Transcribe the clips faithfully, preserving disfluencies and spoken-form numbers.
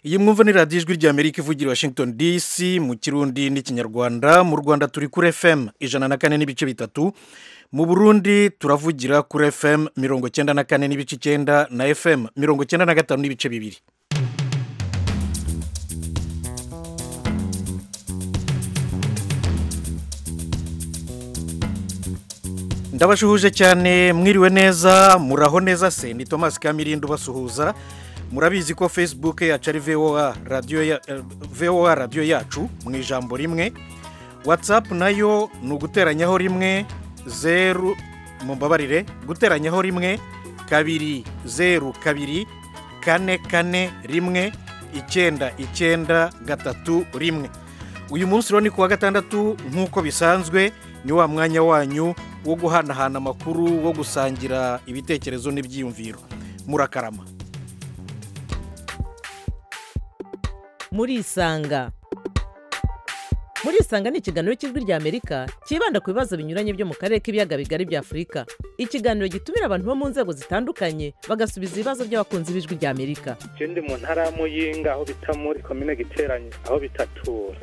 iyi mwumva ni radiyo ijwi ry'Amerika ivugira i Washington D C mu kirundi n'ikinyarwanda. Mu Rwanda turi kuri F M ijana na kane n'ibice bitatu, mu Burundi turavugira kuri F M mirongo cyenda na kane n'ibice icyenda na F M mirongo cyenda na gatanu n'ibice bibiri. Ndabashuhuje cyane, mwiriwe neza, muraho neza se. Ni Thomas Kamirindo basuhuza. Murabizi ko Facebook yacu ari V O A radio ya V O A radio yacu mu ijambo rimwe. WhatsApp nayo ni uguteranyaho rimwe zeru mumbabarire guteranyaho rimwe kabiri zeru kabiri kane kane rimwe icyenda icyenda gatatu rimwe. Uyu munsi rero ni kuwa gatandatu nk'uko bisanzwe, ni wa mwanya wanyu wo guhanahana amakuru, wo gusangira ibitekerezo n'ibyiyumviro. Murakarama. Murisanga. Murisanga ni ikiganiro cy'ijwi ry'Amerika kibanda ku bibazo binyuranye byo mu karere k'ibiyaga bigari bya Afurika. Ikiganiro gitumira abantu bo mu nzego zitandukanye bagasubiza ibibazo by'abakunzi b'ijwi ry'Amerika. Je ndi mu ntara ya Muyinga aho bita muri commune Giteranye aho bitatura.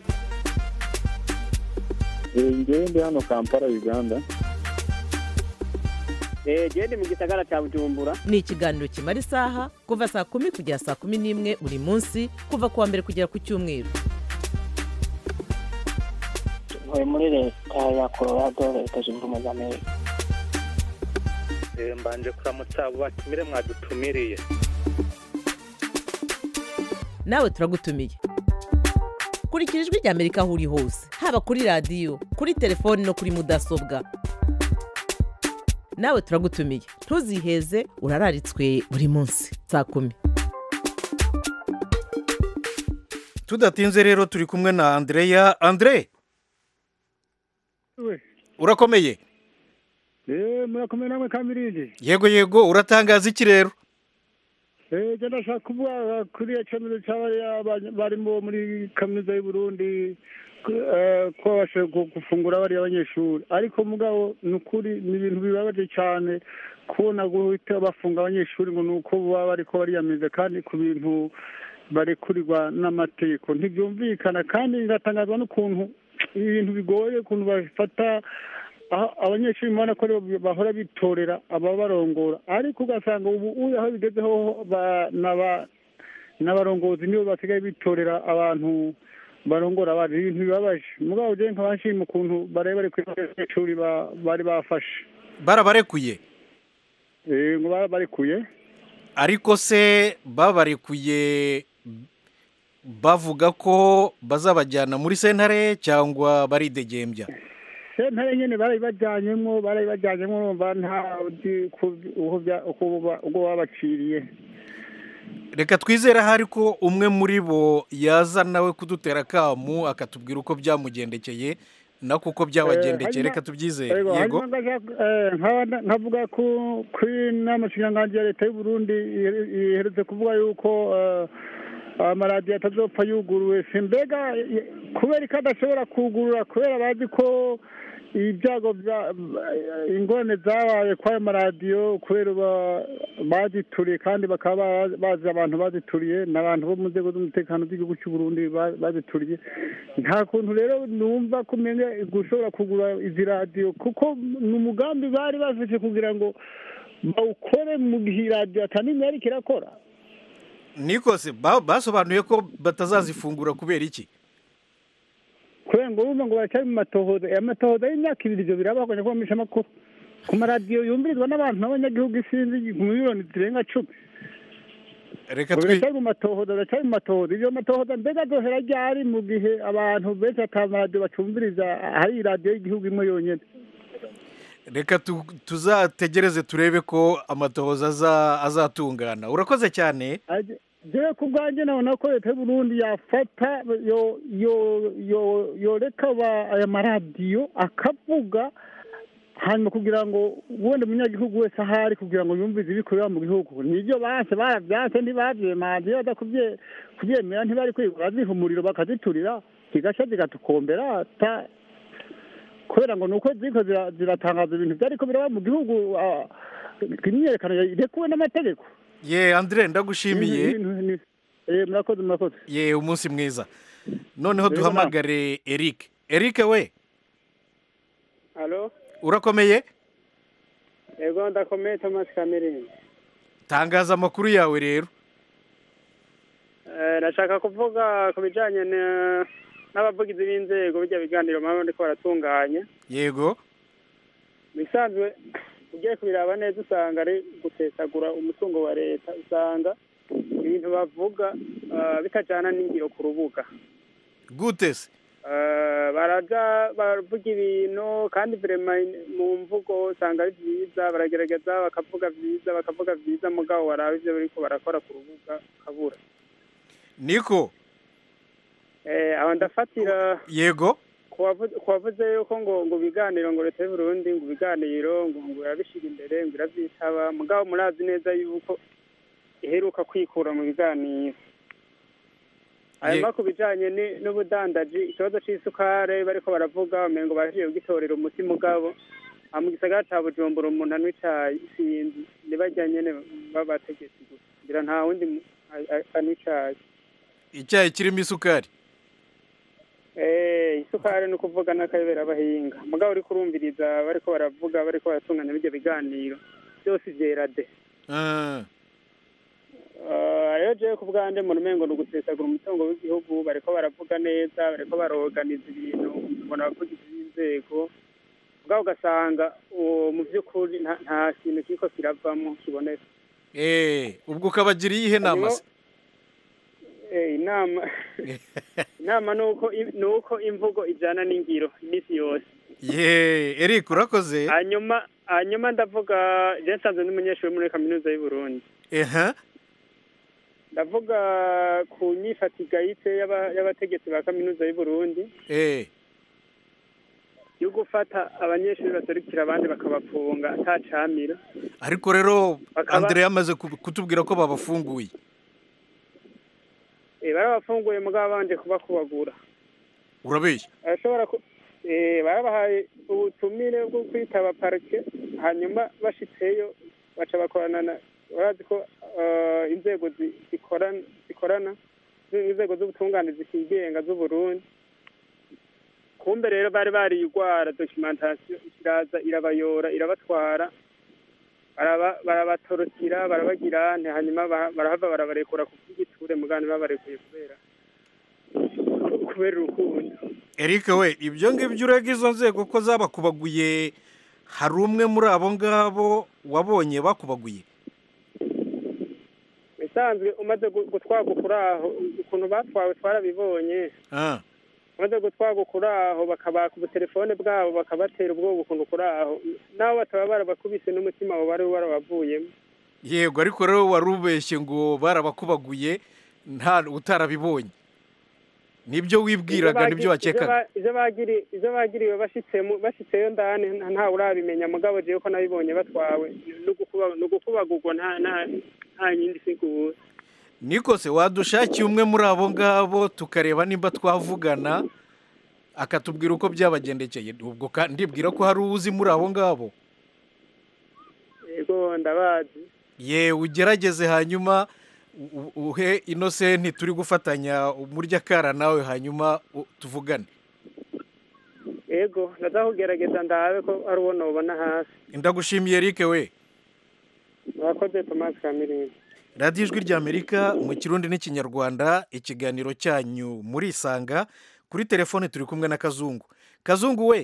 Ngewe ndi hano Kampala Uganda. Eh je ndi mu gisagara cya Bujumbura. Ni ikiganiro kimara isaha kuva saa kumi kugera saa kumi n'imwe buri munsi, kuva kuwa mbere kugera ku cyumweru. Ntuye muri leta ya Colorado, leta zunze ubumwe za Amerika. Eh mbanje kuramutsa abo batumire mwadutumiriye. Nawe turagutumiye. Kurikira ijwi ry'Amerika aho uri hose, haba kuri radio, kuri telefone no kuri mudasobwa. Nawe turagutumiye, ntuziheze, urararitswe buri munsi saa kumi. Tudatinze rero turi kumwe na Andrea. Andre, We. urakomeye? Eh murakomeye namwe Kamirindi. Yego yego, uratangaza iki rero? Eh je ndashaka kuvuga kuri ecemero cy'abari barimo muri kaminuza y'u Burundi ko bashe gufungura bari abanyeshuri, ariko mugabo nukuri ni ibintu bibabaje cyane kubona guhita bafunga abanyeshuri ngo nuko baba bariko bariyamize kandi ku bintu barekurirwa n'amategeko ntibyumvikana, kandi ngatangazwa n'ukuntu ibintu bigoye ukuntu bafata abanyeshuri mbona ko bahora bitorera ababarongora, ariko ugasanga ubu aho bigezeho n'abarongozi nibo basigaye bitorera abantu barongora abandi. Ibintu bibabaje mugabo je nkabashima ukuntu bare bari kw'ishuri bari bafashe Barabarekuye? Eh ngo barabarekuye. Ariko se babarekuye bavuga ko bazabajyana muri sentare cyangwa baridegembya? Sentare nyene barabajyanyemo barabajyanyemo mba nta uko babaciriye. Reka twizere hari ko umwe muri bo yaza nawe kudutera kamu akatubwira uko byamugendekeye na kuko byabagendekeye. Reka tubyizere. Yego, nkavuga ko kuri n'amashyirahamwe ya leta y'u Burundi iherutse kuvuga yuko amaradiyo atazopfa yuguruwe. Mbega kubera ko adashobora kugurura kubera bazi ko ibyago ingorane zabaye kwa ayo maradiyo kubera bazituriye, kandi bakaba bazi abantu bazituriye n'abantu bo mu nzego z'umutekano z'igihugu cy'u Burundi bazituriye. Nta kuntu rero numva kumenya gushobora kugura izi radiyo, kuko ni umugambi bari bafite kugira ngo bawukore mu gihe radiyo atanimwe ariko irakora. Nikose basobanuye ko batazazifungura kubera iki? Kubera ngo bumva ngo baracyari mu matohoza, aya matohoza y'imyaka ibiri ibyo birabaganya ko bamisha amakuru ku maradiyo yumvirizwa n'abantu n'abanyagihugu isinzi mu miliyoni zirenga cumi. Reka twi baracyari mu matohoza baracyari mu matohoza ibyo matohoza mbega azohera ryari mu gihe abantu benshi atamaradiyo bacumviriza hari iradiyo y'igihugu imwe yonyine? Reka tuzategereze turebe ko amatohoza azatungana. Urakoze cyane. Jewe ku bwanjye nabona ko leta y'u Burundi yafata yoreka aya maradiyo akavuga, hanyuma kugira ngo ubundi umunyagihugu wese ahari kugira ngo yumvize ibikorera mu gihugu. Nibyo banse barabyanse ntibabyemanje, kubyemera ntibari kwigura baziha umuriro bakaziturira kigasha zigatukombera kubera ngo nuko ziko ziratangaza ibintu byariko biraba mu gihugu imyerekano irekuwe n'amategeko. Ye Andre ndagushimiye. eh murakoze murakoze ye umunsi mwiza noneho Yego, duhamagare Eric Eric we Alo, urakomeye yego ndakomeye Thomas Kamirindi. tangaza amakuru yawe rero Eh, nashaka kuvuga ku bijanye na- n'abavugizi b'inzego bijya biganiro mpamvu ndiko baratunganya. yego Bisanzwe ugiye kubiraba neza usanga ari gusesagura umutungo wa leta, usanga ibintu bavuga ah, bitajana n'ingiro ku rubuga. gute se Eh, baraja baravuga ibintu kandi vraiment mu mvugo usanga ari byiza, baragerageza bakavuga byiza bakavuga byiza mugabo waraba ivyo bariko barakora ku rubuga kabura. niko Eh, aho ndafatira yego kuwavuze yuko ngo ngo biganiro ngo leta y'u Burundi ngo biganiro ngo ngo irabishira imbere ngo iravyitaba mugabo murazi neza yuko iheruka kwikura mu biganiro. Hanyuma ku bijanye ni- n'ubudandaji ikibazo c'isukare bariko baravuga umengo baragiye kugitorera umuti mugabo aha mu gisagara ca Bujumbura umuntu anywa icayi sinzi nibajya nyene b'abategetsi gusa ngira nta wundi mu- a- a- anywa icayi. icyayi kirimo isukari Eh, isukari ni ukuvuga n'akayobera abahinga mugabo uriko urumviriza bariko baravuga bariko baratunganya bijya biganiro byose vyera de. Ah, Uh, rero jewe ku bwanje mu rumengo ni ugusesagura umutungo w'igihugu bariko baravuga neza bariko baroganiza ibintu mbona abavugizi b'inzego mugabo ugasanga uwo mu vy'ukuri nta nta kintu kiriko kiravamwo kiboneka. eh ubwo ukabagira iyihe nama se Eh, inama inama nuko nuko imvugo ijana n'ingiro imisi yose. ye Eric urakoze hanyuma hanyuma ndavuga je nsanzwe n'umunyeshuri muri kaminuza y'u Burundi. eha Ndavuga ku nyifatigayitse y'aba- y'abategetsi ba kaminuza y'u Burundi eh yo gufata abanyeshuri baserukira abandi bakabafunga atacamira. ariko rero Bakaba- Andre yamaze ku- kutubwira ko babafunguye Eh, barabafunguye mugabo banje kubakubagura. urabeshya Arashobora ku eh barabahaye ubutumire bwo kwitaba parike hanyuma bashitseyo baca bakorana na barazi ko eh, inzego zi- zikorana zikorana inzego z'ubutungane zikigenga z'u Burundi. Kumbe rero bari barigwara documentation iraza irabayora irabatwara baraba barabatorokira barabagira nte hanyuma ba- barahava barabarekura ku bw'igiture mugani babarekuye kubera kubera urukundo. Eric we ibyo ngibyo urega izo nzego ko zabakubaguye hari umwe muri abo ngabo wabonye bakubaguye Bisanzwe umaze gu- gutwarwa kuri aho ukuntu batwawe twarabibonye ah umaze gutwarwa kuri aho bakabaka ubutelefone bwabo bakabatera ubwoba ukuntu kuri aho nabo bataba barabakubise n'umutima wabo bari warabavuyemo. yego ariko rero warubeshye ngo barabakubaguye nta utarabibonye nibyo wibwiraga nibyo wakekaga ivyo bagiri ivyo bagiriwe bashitsemo bashitseyo ndane nta- nta urabimenya mugabo jewe ko nabibonye batwawe no gukuba no gukubagurwa nta nta nta yindi sigura. niko se wadushakiye umwe muri abo ngabo tukareba nimba twavugana akatubwira uko byabagendekeye ubwo ka- ndibwira ko hari uwuzi muri abo ngabo Yego ndabazi. ye ugerageze hanyuma u- u- uhe Innocent turi gufatanya umurya kara nawe hanyuma u- tuvugane Yego ndaza kugerageza ndabe ko ari uwo nobona hasi. ndagushimiye Eric we Murakoze Thomas Kamirindi. radiyo ijwi ry'Amerika mu kirundi n'ikinyarwanda ikiganiro cyanyu muri isanga kuri telefone turi kumwe na Kazungu Kazungu we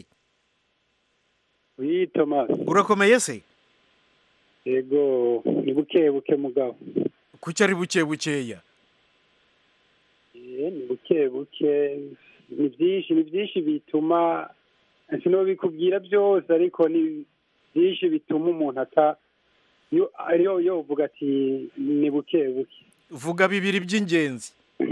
Oui, Thomas. urakomeye se Yego, ni buke buke mugabo. kuki ari buke bukeya Eh, ni buke buke. Ni byinshi, ni byinshi bituma sino bikubwira byose ariko ni byinshi bituma umuntu ata yo yo yo uvuga ati ni buke buke. vuga bibiri by'ingenzi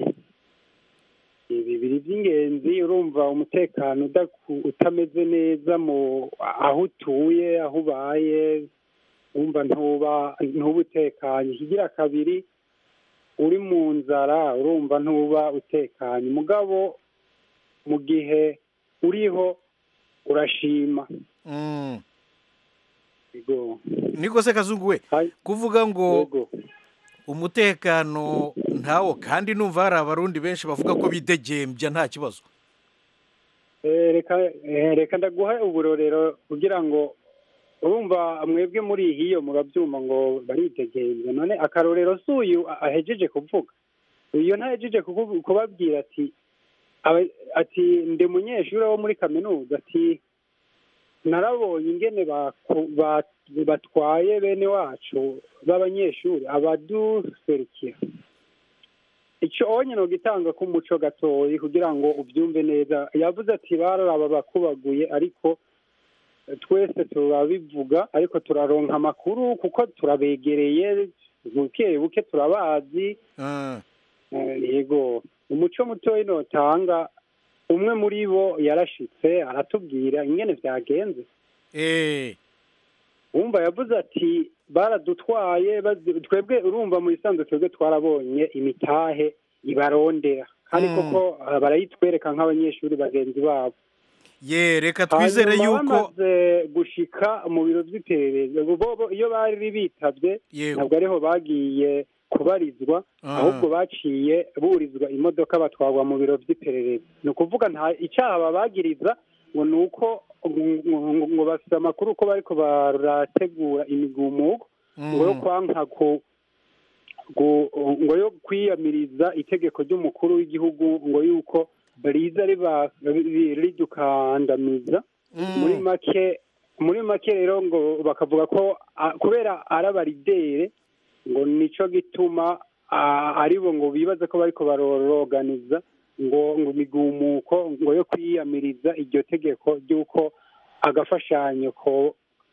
Bibiri by'ingenzi urumva umutekano udaku- utameze neza mu aho utuye aho ubaye wumva ntuba ntuba utekanye. Ikigira kabiri uri mu nzara urumva ntuba utekanye mugabo mu gihe uriho urashima. Mm. Yego. niko se Kazungu we Hai, kuvuga ngo yego. umutekano ntawo kandi numva hari abarundi benshi bavuga ko bidegembya nta kibazo. Eh, reka eh, reka ndaguha uburorero kugira ngo urumva mwebwe muri hiyo murabyuma ngo baritegeye none akarorero suyu ahejeje kuvuga iyo ntahejeje kuvu- kubabwira ati aba- ati ndi munyeshuri wo muri kaminuza ati narabonye ingene baku- ba- batwaye bene wacu b'abanyeshuri abaduserukira icyo onye no gitanga k'umuco gatoyi kugira ngo ubyumve neza yavuze ati bararaba bakubaguye ariko twese turabivuga ariko turaronka amakuru kuko turabegereye buke buke turabazi. Ah, Eh, yego umuco mutoyi notanga umwe muri bo yarashitse aratubwira ingene vyagenze eh, wumva yavuze ati baradutwaye bazi- twebwe urumva mu isanzwe twebwe twarabonye imitahe ibarondera kandi Mm. koko ah, barayitwereka nk'abanyeshuri bagenzi babo ye reka twizere hanyuma yuko bamaze gushika mu biro vy'iperereza bo bo iyo bari bitavye yego ntabwo ariho bagiye kubarizwa Ah. ahubwo baciye burizwa imodoka batwarwa mu biro vy'iperereza ni ukuvuga nta icyaha babagiriza ngo ni uko ngo- ngo ngo bafite amakuru ko bariko barategura imigumuko ngo yo Mm. kwanka ku gu- ngo yo kwiyamiriza itegeko ry'umukuru w'igihugu ngo yuko riza riba ri- ridukandamiza Mm. muri make muri make rero ngo bakavuga ko ah, kubera arabaridere ngo nico gituma ah, aribo ngo bibaza ko bariko baroroganiza ngo ngo imigumuko ngo yo kwiyamiriza iryo tegeko ry'uko agafashanyo ko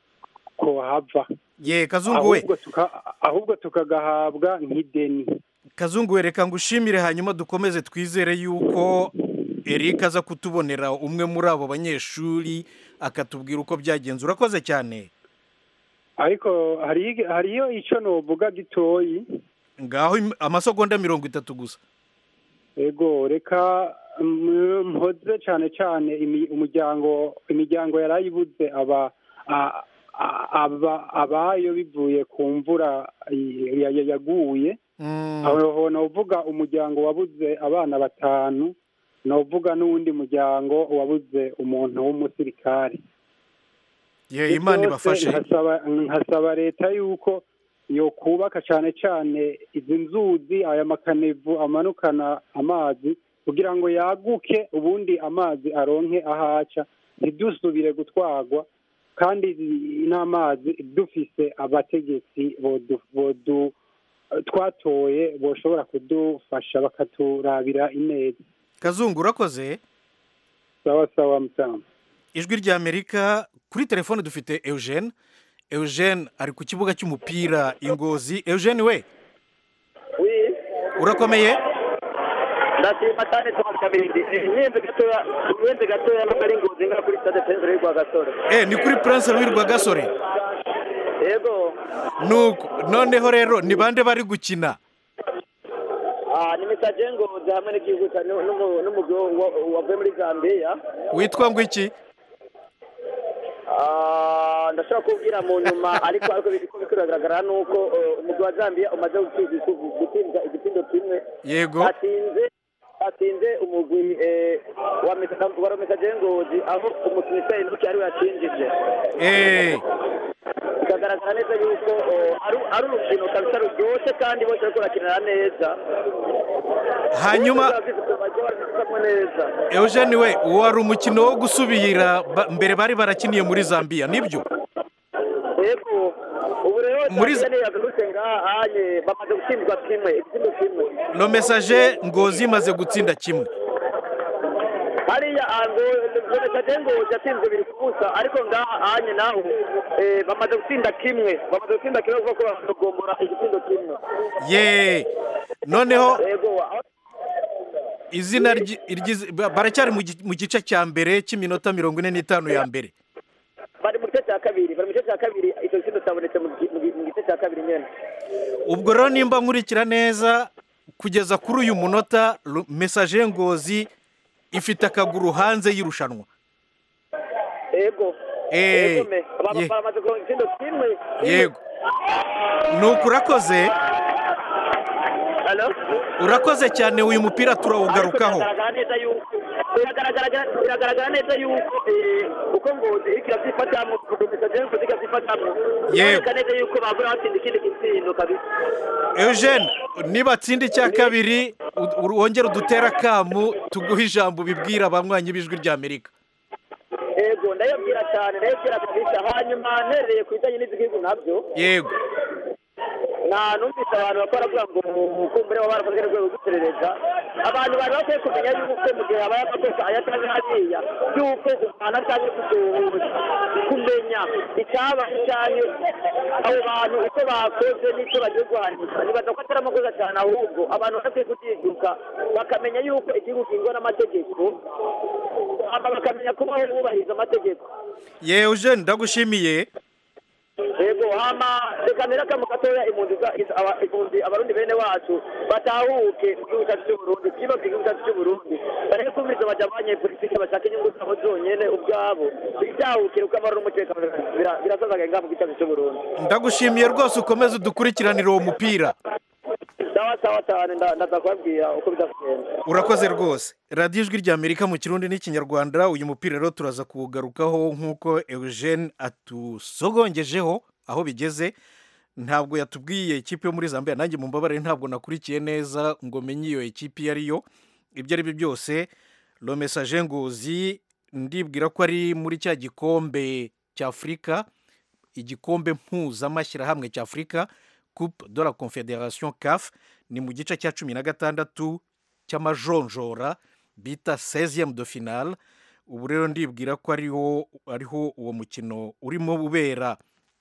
ko hava ye kazungu we ahubwo tuka ahubwo tukagahabwa nk'ideni. kazungu we reka ngushimire hanyuma dukomeze twizere yuko Eric aza kutubonera umwe muri abo banyeshuri akatubwira uko byagenze. Urakoze cyane. ariko hari hariyo ico novuga gitoyi Ngaho im- amasegonda mirongo itatu gusa. ego reka mm, mpoze cyane cyane imi- umuryango imiryango yarayibuze aba a- a- aba abayo bivuye ku mvura ya- ya- yaguye Mm. aho novuga umuryango wabuze abana batanu novuga n'uwundi muryango wabuze umuntu w'umusirikare. Ye Imana Byose ibafashe. nkasaba nkasaba leta yuko yo kubaka cyane cyane izi nzuzi aya makanevu amanukana amazi kugira ngo yaguke ubundi amazi aronke ahaca ntidusubire gutwarwa kandi n'amazi dufise abategetsi bodu bodu twatoye boshobora kudufasha bakaturabira ineza. Kazungu urakoze. Sawa sawa mutama. Ijwi rya Amerika kuri telefone dufite Eugene. Eugene ari ku kibuga cy'umupira Ingozi. Eugene we Oui, urakomeye? ndashima cyane Thomas Kabirindi. Nyenze gatoya, nyenze gatoya no kari ngozi ngara kuri stade Prince rwa Gasore. Eh ni kuri Prince Louis Rwagasore. Yego. Nuko noneho rero ni bande bari gukina? Ah, ni message ngozi hamwe n'igihugu cya n'umugwi wavuye muri Zambia. Witwa ngo iki? Ah, ndashaka kubwira mu nyuma ariko ariko biko biragaragara nuko umugwi wa Zambia umaze gutsinda igitindo kimwe. Yego. Atinze atinze umugwi eh wa message wa message ngozi aho umukinnyi n'uko yari yatsinjije. Eh bikagaragara neza yuko oh, ari ari urukino kabisa ruryoshye kandi bose bariko barakinira neza. hanyuma neza. Eugene we uwo ari umukino wo gusubira ba- mbere bari barakiniye muri Zambia nibyo? Yego. Ubu rero Muri- Zambia niyo yagarutse ngaha anye bamaze gutsindwa kimwe igitsinda kimwe. No message Ngozi imaze gutsinda kimwe. hariya ngo message ngo yatsinzwe biri kubusa ariko ngaha anye naho eh bamaze gutsinda kimwe bamaze gutsinda kimwe kuko bakagombora igitindo kimwe. Ye noneho Yego. aho- izina ryi- iryizi- ba- baracyari mu gi- mu gice cya mbere cy'iminota mirongo ine n'itanu ya mbere. bari mu gice cya kabiri bari mu gice cya kabiri icyo gitindo cyabonetse mu gi- mu gi- mu gice cya kabiri nyene. Ubwo rero nimba nkurikira neza kugeza kuri uyu munota Ru- message Ngozi ifite akaguru hanze y'irushanwa. Yego. Eh, Yego me. Aba- ye- bamaze kuronka igitindo kimwe. Yego. Nuko urakoze. Alo? urakoze cyane uyu mupira turawugarukaho biragaragara neza yuko biragaragara biragaragara neza yuko eh, uko ngozi iriko iravyifatamwo gukomeza je ngo zigavyifatamwo biragaragara neza yuko babura batsinda ikindi gitsindo kabisa. Eugene niba atsinda icya kabiri u- wongere udutera akamu tuguhe ijambo ubibwira abanywanyi b'ijwi rya Amerika. Ego ndayabwira cyane ndayabwira kabisa hanyuma ntereye ku bijanye n'izigihugu nabyo Yego nta numvise abantu bakora avuga ngo kumbure baba barakoze n'urwego rw'iperereza abantu bari bakwiye kumenya yuko mu gihe habaye amakosa ayatanga hariya yuko umwana cyangwa kuduhuza kumenya icyaba cyane abo bantu uko bakoze n'icyo bagiye guhanisha nibaza ko atari amakosa cyane ahubwo abantu bakwiye kutiduka bakamenya yuko igihugu kingwa n'amategeko hama bakamenya kuba bubahiriza amategeko. ye Eugene ndagushimiye. Ego hama reka niraka mu gatoya impunzi za aba- impunzi abarundi bene wacu batahuke mu gihugu cyacu cy'u Burundi kiba mu gihugu cyacu cy'u Burundi bareke kumviriza abajamanye politiki bashaka inyungu zabo zonyene ubwabo bitahukire uko amahoro n'umutekano bira- birasazaga ngaha mu gihugu cyacu cy'u Burundi. Ndagushimiye rwose ukomeze udukurikiranire uwo mupira. sawa sawa cyane nda- ndaza kubabwira uko bizagenda. Urakoze rwose. Radiyo ijwi rya Amerika mu Kirundi n'Ikinyarwanda uyu mupira rero turaza kuwugarukaho nk'uko Eugene atusogongejeho aho bigeze. Ntabwo yatubwiye ikipe yo muri Zambia nanjye mu mbabare ntabwo nakurikiye neza ngo menye iyo ikipe iyo ariyo. Ibyo ari byo byose Le Messager Ngozi ndibwira ko ari muri cya gikombe cy'Afurika igikombe mpuzamashyirahamwe cy'Afurika Coupe de la Confédération C A F ni mu gice cya cumi na gatandatu cy'amajonjora bita seizième de finale. Ubu rero ndibwira ko ariho ariho uwo mukino urimo ubera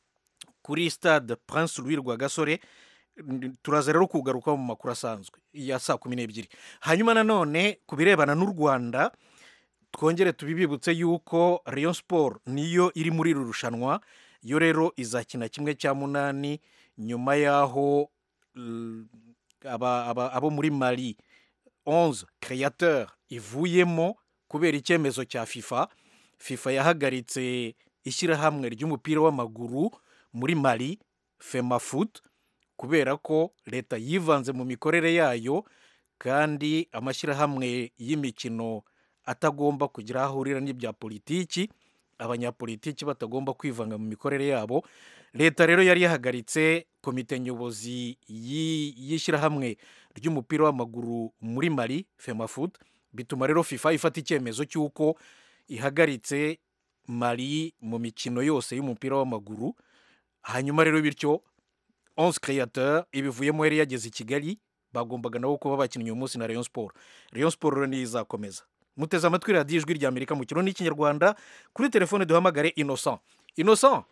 kuri stade Prince Louis Rwagasore. Ndi- turaza rero kugaruka mu makuru asanzwe ya saa kumi n'ebyiri. Hanyuma nanone ku birebana n'u Rwanda twongere tubibibutse yuko Rayon Sport niyo iri muri iri rushanwa yo rero izakina kimwe cya munani nyuma y'aho l- aba- aba- abo muri Mali onze créateurs ivuyemo kubera icyemezo cya FIFA. FIFA yahagaritse ishyirahamwe ry'umupira w'amaguru muri Mali FEMAFOOT kubera ko leta yivanze mu mikorere yayo kandi amashyirahamwe y'imikino atagomba kugira aho ahurira n'ibya politiki, abanyapolitiki batagomba kwivanga mu mikorere yabo. Leta rero yari yahagaritse komite nyobozi y'i- y'ishyirahamwe ry'umupira w'amaguru muri Mali FEMAFOOT, bituma rero FIFA ifata icyemezo cy'uko ihagaritse Mali mu mikino yose y'umupira w'amaguru. Hanyuma rero bityo onze créateurs ibivuyemo yari yageze i Kigali bagombaga nabo kuba bakinnye uyu munsi na Rayon Sport. Rayon Sport rero niyo izakomeza. Muteze amatwi radiyo ijwi rya Amerika mu Kirundi n'Ikinyarwanda. Kuri telefone duhamagare Innocent. Innocent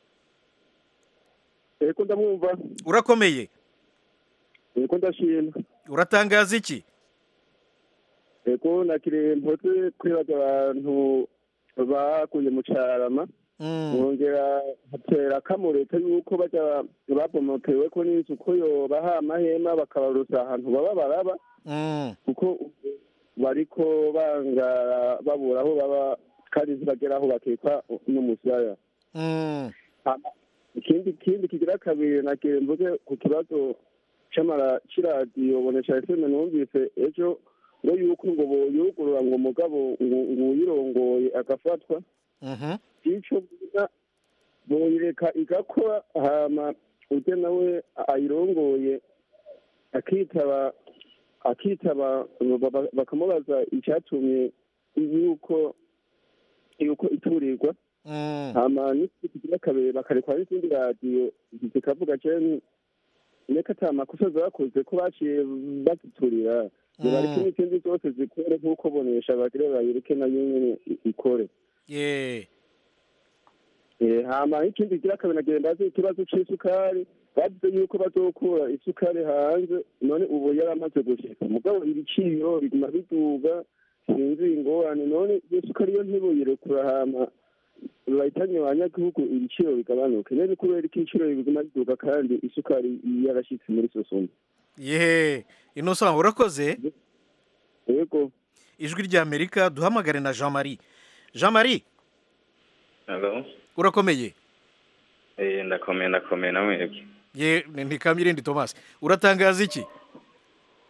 Eko ndamwumva. urakomeye, Eko ndashima. uratangaza iki? Eko nakire mpoze kwibaza abantu bakuye mu Carama. Mm. Mwongera hatera kamureta yuko baja babomokewe ko n'inzu ko yo baha amahema bakabarusa ahantu baba baraba Mm. kuko bariko banga babura aho baba kandi ntibagera aho bakekwa n'umusaya. Mm. Hama, ikindi kindi kigira kabiri nakire mvuze ku kibazo c'amara c'iradiyo bonesha F M numvise ejo ngo yuko ngo boyugurura ngo mugabo ngo ngo uyirongoye agafatwa. Mhm. Ico bita boyireka igakora hama uje nawe ayirongoye akitaba akitaba baba- bakamubaza icyatumye yuko yuko iturirwa. Mm. Hama n'ikigira kabiri bakarekwa n'izindi radiyo zikavuga cyane neka ata makosa zakoze ko baciye baziturira ngo bareke n'izindi zose zikore nk'uko bonesha bagire bayireke nayo nyene i- ikore. Yeah. Eh, hama ikindi kigira kabiri nagenda azi ikibazo c'isukari bavuze yuko bazokura isukari hanze none ubu yaramaze gushika mugabo ibiciro biguma biduga sinzi ingorane none iyo sukari yo ntiboyirekura hama bahitanye abanyagihugu ibiciro bigabanuke none kubera ko ibiciro biguma biduga kandi isukari yarashitse muri sosoma. Yeah. Innocent urakoze. Yego. Ijwi rya Amerika duhamagare na Jean Marie. Jean Marie Hello. urakomeye. Eh ndakomeye ndakomeye namwebwe. Ye ntikamire ndi Thomas. Uratangaza iki?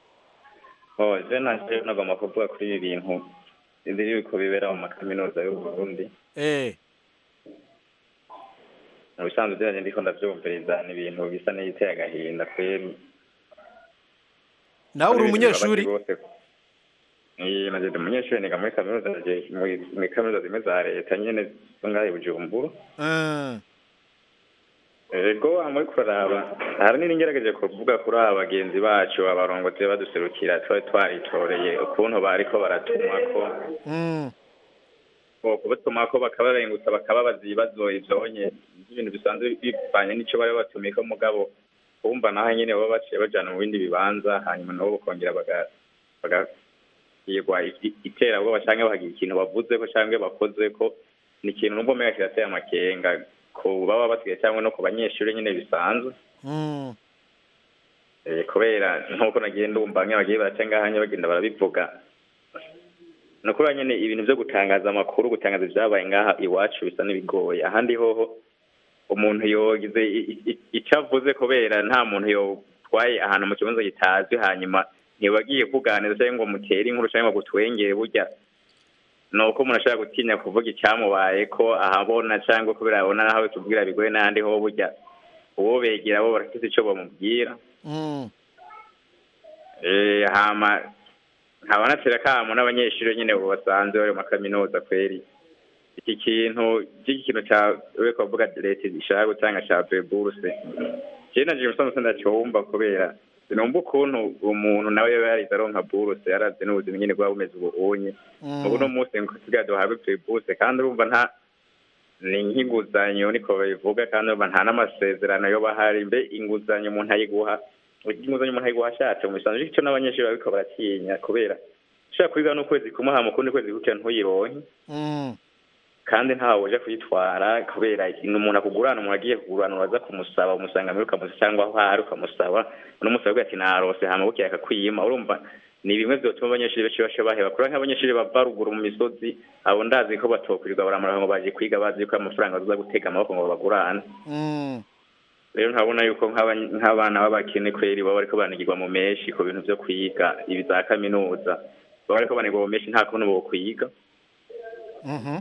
oh je naje nagomba kuvuga kuri ibi bintu biri ko bibera mu makaminuza y'u Burundi. eh mu bisanzwe byaje ndiko ndavyumviriza ni ibintu bisa n'iteye agahinda kweri. nawe uri umunyeshuri Iyi naje ndi umunyeshuri niga muri kaminuza naje muri kaminuza zimwe za leta nyene ngahe Bujumbura. eh Ego amuri kuraba hari n'ingerageje kuvuga kuri abagenzi bacu abarongozi baduserukira twari twaritoreye ukuntu bariko baratumwa ko mm bo kubatuma ko bakabarengutsa bakababaza ibibazo ivyonye ibintu bisanzwe bivanye n'ico bari batumika mugabo kumva naho nyene baba baciye bajana mu bindi bibanza hanyuma nabo bakongera baga baga yegwa itera bwo bashange bahagira ikintu bavuze ko canke bakoze ko ni ikintu numva mega kirateye amakenga ko baba basigaye cyangwa no ku banyeshuri nyine bisanzwe mm eh kubera nkuko nagiye ndumva nk'abagiye baracenga hanye bagenda barabivuga no kuri nyine ibintu byo gutangaza amakuru gutangaza ibyabaye ngaha iwacu bisa n'ibigoye ahandi hoho umuntu yogize icavuze kubera nta muntu yo twaye ahantu mu kibanza gitazwe hanyuma ntibagiye kuganira cyangwa ngo mutere inkuru cyangwa gutwengere burya nuko umuntu ashaka gutinya kuvuga icyamubaye ko ahabona cyangwa kubera abona naho tubwira bigoye n'ahandi ho burya uwo begera bo barafite icyo bamubwira mm eh hama nkabona tera kamo n'abanyeshuri nyine bo basanzwe bari mu kaminuza kweri iki kintu iki kintu cya we kuvuga leta ishaka gutanga cya bourse je na je musanze ndacyumva kubera sinumva ukuntu umuntu nawe yarize aronka bourse yaraze n'ubuzima nyine bwa bumeze ubunye ubu no munsi ngo tugado habe bourse kandi urumva nta ni nk'inguzanyo niko babivuga kandi urumva nta n'amasezerano yo bahari mbe inguzanyo umuntu ayiguha inguzanyo umuntu ayiguha ashatse mu bisanzwe icyo n'abanyeshuri babiko baratinya kubera ushaka kwiga n'ukwezi kumuha mu kundi kwezi gukira ntuyironke kandi ntawe uje kuyitwara kubera umuntu akugurana umuntu agiye kugurana uraza kumusaba umusanga muri kamusi cyangwa aho hari ukamusaba n'umusaba ati narose hama bukiye akakwiyima urumva ni bimwe byotuma abanyeshuri benshi bashe baheba kuri nk'abanyeshuri bava ruguru mu misozi abo ndazi ko batokwirirwa baramara ngo baje kwiga bazi ko amafaranga baza gutega amaboko ngo bagurane rero ntabona yuko nk'abana b'abakene kweri baba bariko banigirwa mu meshi ku bintu byo kwiga ibi za kaminuza baba bariko banigirwa mu meshi nta kuntu bo kwiga mhm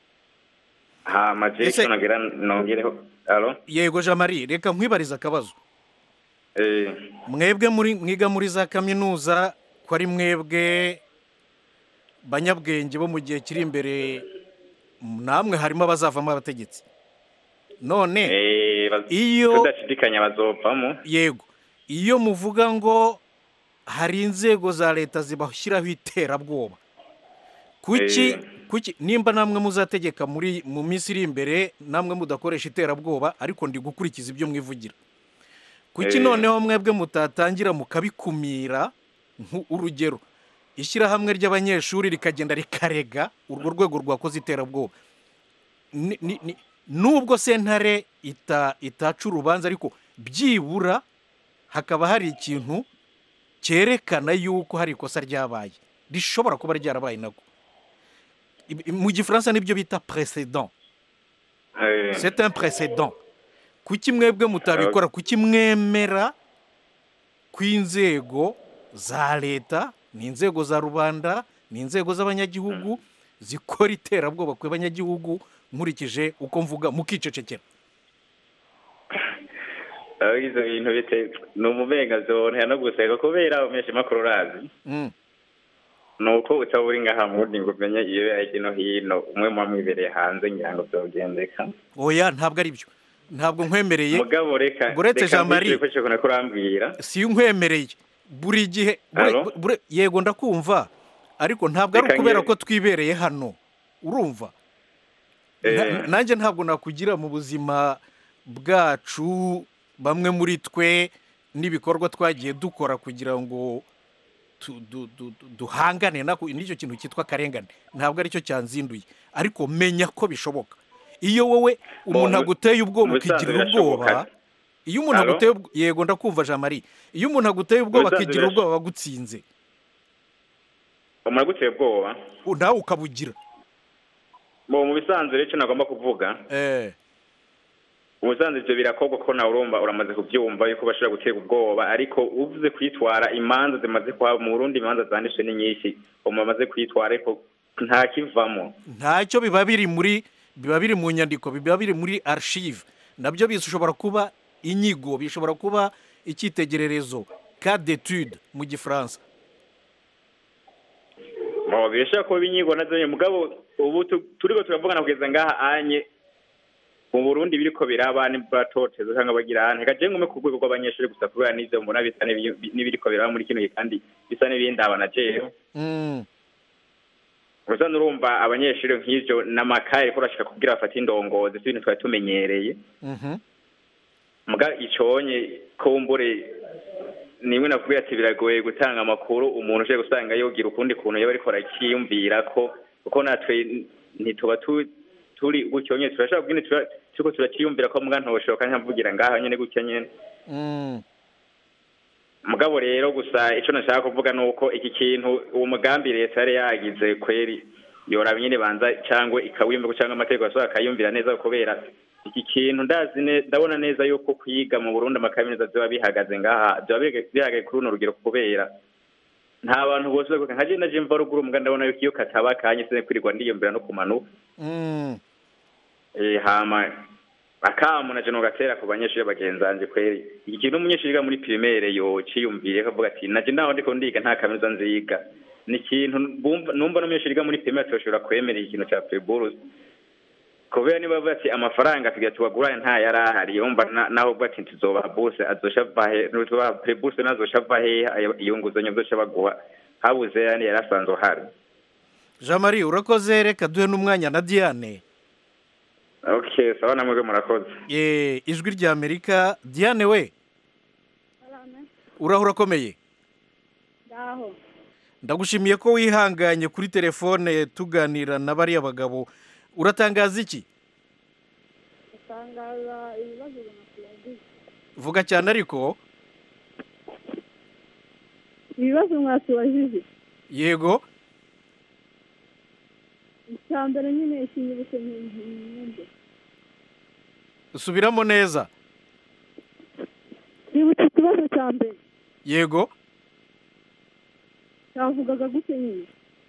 ha majeshi nagira nongereho alo yego Jean Marie reka nkwibariza akabazo eh mwebwe muri mwiga muri za kaminuza ko ari mwebwe banyabwenge bo mu gihe kiri imbere namwe harimo abazavamo abategetsi none iyo tudashidikanya bazovamo yego iyo muvuga ngo hari inzego za leta zibashyiraho iterabwoba kuki kuki nimba namwe muzategeka muri mu minsi iri imbere namwe mudakoresha iterabwoba ariko ndi gukurikiza ibyo mwivugira kuki noneho mwebwe mutatangira mukabikumira urugero ishyirahamwe ry'abanyeshuri rikagenda rikarega urwo rwego rwakoze iterabwoba nubwo sentare ita itaca urubanza ariko byibura hakaba hari ikintu cyerekana yuko hari ikosa ryabaye rishobora kuba ryarabaye nako mu gifaransa nibyo bita précédent c'est un précédent kuki mwebwe mutabikora kuki mwemera kw'inzego za leta ni inzego za rubanda ni inzego z'abanyagihugu zikora iterabwoba ku banyagihugu nkurikije uko mvuga mukicecekera abizo bintu bite no mubenga zone no guseka kubera umeshe makuru razi mm nuko utaburi ngaha muri ngo menye iyo yakino hino umwe mu mwibereye hanze ngirango byogendeka oya ntabwo ari byo ntabwo nkwemereye mugabo reka buretse Jean Marie si nkwemereye buri gihe yego ndakumva ariko ntabwo ari ukubera ko twibereye hano urumva nanjye ntabwo nakugira mu buzima bwacu bamwe muri twe n'ibikorwa twagiye dukora kugira ngo duhangane n'icyo kintu cyitwa akarengane ntabwo aricyo cyanzinduye ariko menya ko bishoboka iyo wowe umuntu aguteye ubwoba ukigira ubwoba iyo umuntu aguteye yego ndakumva Jean Marie iyo umuntu aguteye ubwoba akigira ubwoba bagutsinze umuntu aguteye ubwoba nawe ukabugira mu bisanzwe rero icyo nagomba kuvuga eh ubusanzwe ivyo birakorwa ko nawe urumva uramaze kuvyumva yuko bashobora gutera ubwoba ariko uvuze kwitwara imanza zimaze kuhaba mu Burundi imanza zanditswe ni nyinshi umuntu amaze kwitwara ariko nta kivamo ntacyo biba biri muri biba biri mu nyandiko biba biri muri archive nabyo bishobora kuba inyigo bishobora kuba icyitegererezo cas d'étude mu gifaransa mo bisha ko binyigo nazo mugabo ubu turiko turavugana kugeza ngaha anye mu Burundi biriko biraba ni batoteza cyangwa bagira ante gaje ngume ku rwego rw'abanyeshuri gusa kubera n'ivyo mbona bisa n'ibiriko biraba muri kino kandi bisa n'ibindabana jewe mm Urusanzwe urumva abanyeshuri nk'ivyo n'amakaye ko rashika kugira bafata indongozi ibintu twari tumenyereye mhm muga iconye kumbure nimwe nakubwira ati biragoye gutanga amakuru umuntu uje gusanga yogira ukundi kuntu yaba ariko arakiyumvira ko kuko natwe ntituba turi gucyonye turashaka kubwira turiko turakiyumvira ko muga ntoshoka nkavugira ngaha nyene gutya nyene mm mugabo rero gusa ico nashaka kuvuga nuko iki kintu uwo mugambi leta yari yagize kweri yoraba nyene banza cyangwa ikawimba cyangwa amategeko asohoka akayumvira neza kubera iki kintu ndazi ndabona neza yuko kwiga mu Burundi amakaminuza byo bihagaze ngaha byo bihagaze kuri uno rugero kubera nta bantu bose bavuga nkaje naje mva ruguru muga ndabona yuko iyo kataba kanye se kwirirwa ndiyumvira no kumanuka mm eh hama akamu naje no gatera ku banyeshuri bagenzanje kweri iki kintu umunyeshuri ga muri primaire yo ciyumviye kavuga ati naje ndaho ndiko ndiga nta kaminuza nziga ni kintu numva n'umunyeshuri ga muri primaire toshobora kwemera ikintu cya preburus kubera niba bati amafaranga tugiye tubaguranye nta yarahari yumva naho bati tuzoba bose azoshava he nutuba preburus nazoshava he iyunguzanyo byo shabaguha habuze yani yarasanzwe hari Jean Marie urakoze reka duhe n'umwanya na Diane Okay, sawa namwe murakoze. Eh, ijwi rya Amerika, Diane we. Urahura komeye. Ndaho. Ndagushimiye ko wihanganye kuri telefone tuganira na bari abagabo. Uratangaza iki? Utangaza ibibazo by'amafaranga. Vuga cyane ariko. Ibibazo mwasubajije. Yego. Icyambere nyine ikinyibutse n'indi. Usubiramo neza. Nibutse ikibazo cya mbere. Yego. Cyavugaga gute nyine?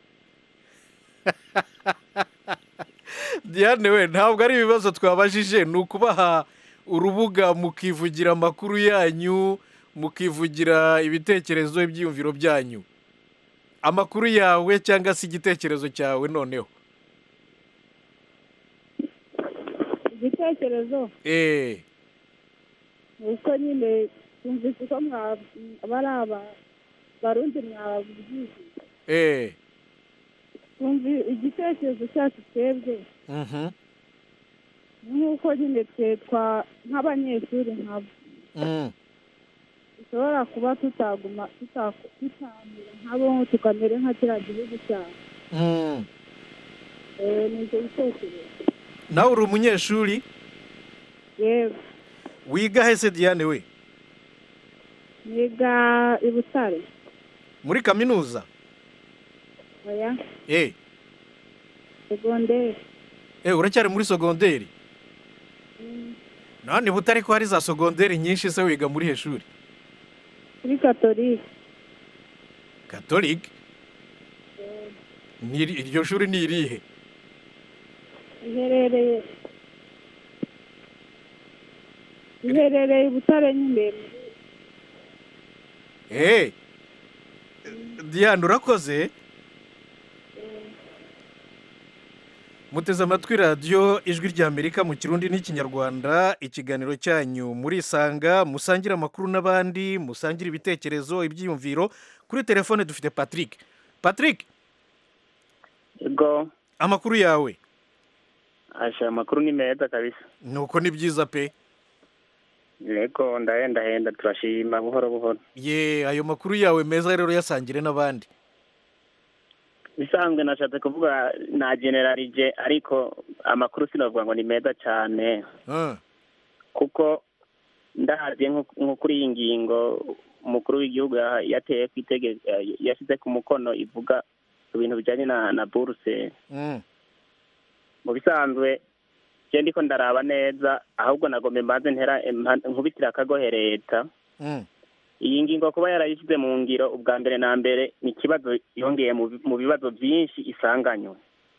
Diane we ntabwo ari ibibazo twabajije ni ukubaha urubuga mukivugira amakuru yanyu mukivugira ibitekerezo ibyiyumviro byanyu. Amakuru yawe cyangwa se igitekerezo cyawe noneho. Igitekerezo eh uko nyine tumvise ko mwabaraba barundi mwavugize eh tumvi igitekerezo cyacu twebwe mhm nuko nyine twe twa nk'abanyeshuri nkabo mhm ushobora kuba tutaguma tutamira nkabo tukamere nka kiriya gihugu cyacu mhm eh ni icyo gitekerezo. Nawe uri umunyeshuri? Yego. Wiga hese Diane we? Niga i Butare. Muri kaminuza? Oya. Eh. Secondaire. Eh uracyari muri secondaire? Mm. Nani Butare ko hari za secondaire nyinshi se wiga muri he shuri? Muri Catholique. Catholique? Ni iryo shuri ni irihe? Iherereye iherereye i Butare nyine. Eh. Diane urakoze? Muteze amatwi radio ijwi rya Amerika mu Kirundi n'Ikinyarwanda, ikiganiro cyanyu muri Sanga musangira amakuru n'abandi, musangira ibitekerezo ibyiyumviro. Kuri telefone dufite Patrick. Patrick. Yego. Amakuru yawe? Asha amakuru ni meza kabisa. Nuko ni byiza pe. Yego ndahenda henda turashima buhoro buhoro. Ye ayo makuru yawe meza rero yasangire n'abandi. Bisanzwe nashatse kuvuga na generalije ariko amakuru sinavuga ngo ni meza cyane. Ah. Kuko ndahaze nko kuri iyi ngingo umukuru w'igihugu yateye kwitegeka yashyize ku mukono ivuga ibintu bijyanye na na bourse. Mm. Mu bisanzwe je ndiko ndaraba neza ahubwo nagombe mbanze ntera nkubitira akagohe leta mm. iyi ngingo kuba yarayishyize mu ngiro ubwa mbere na mbere ni ikibazo yongeye mu bibazo byinshi isanganywe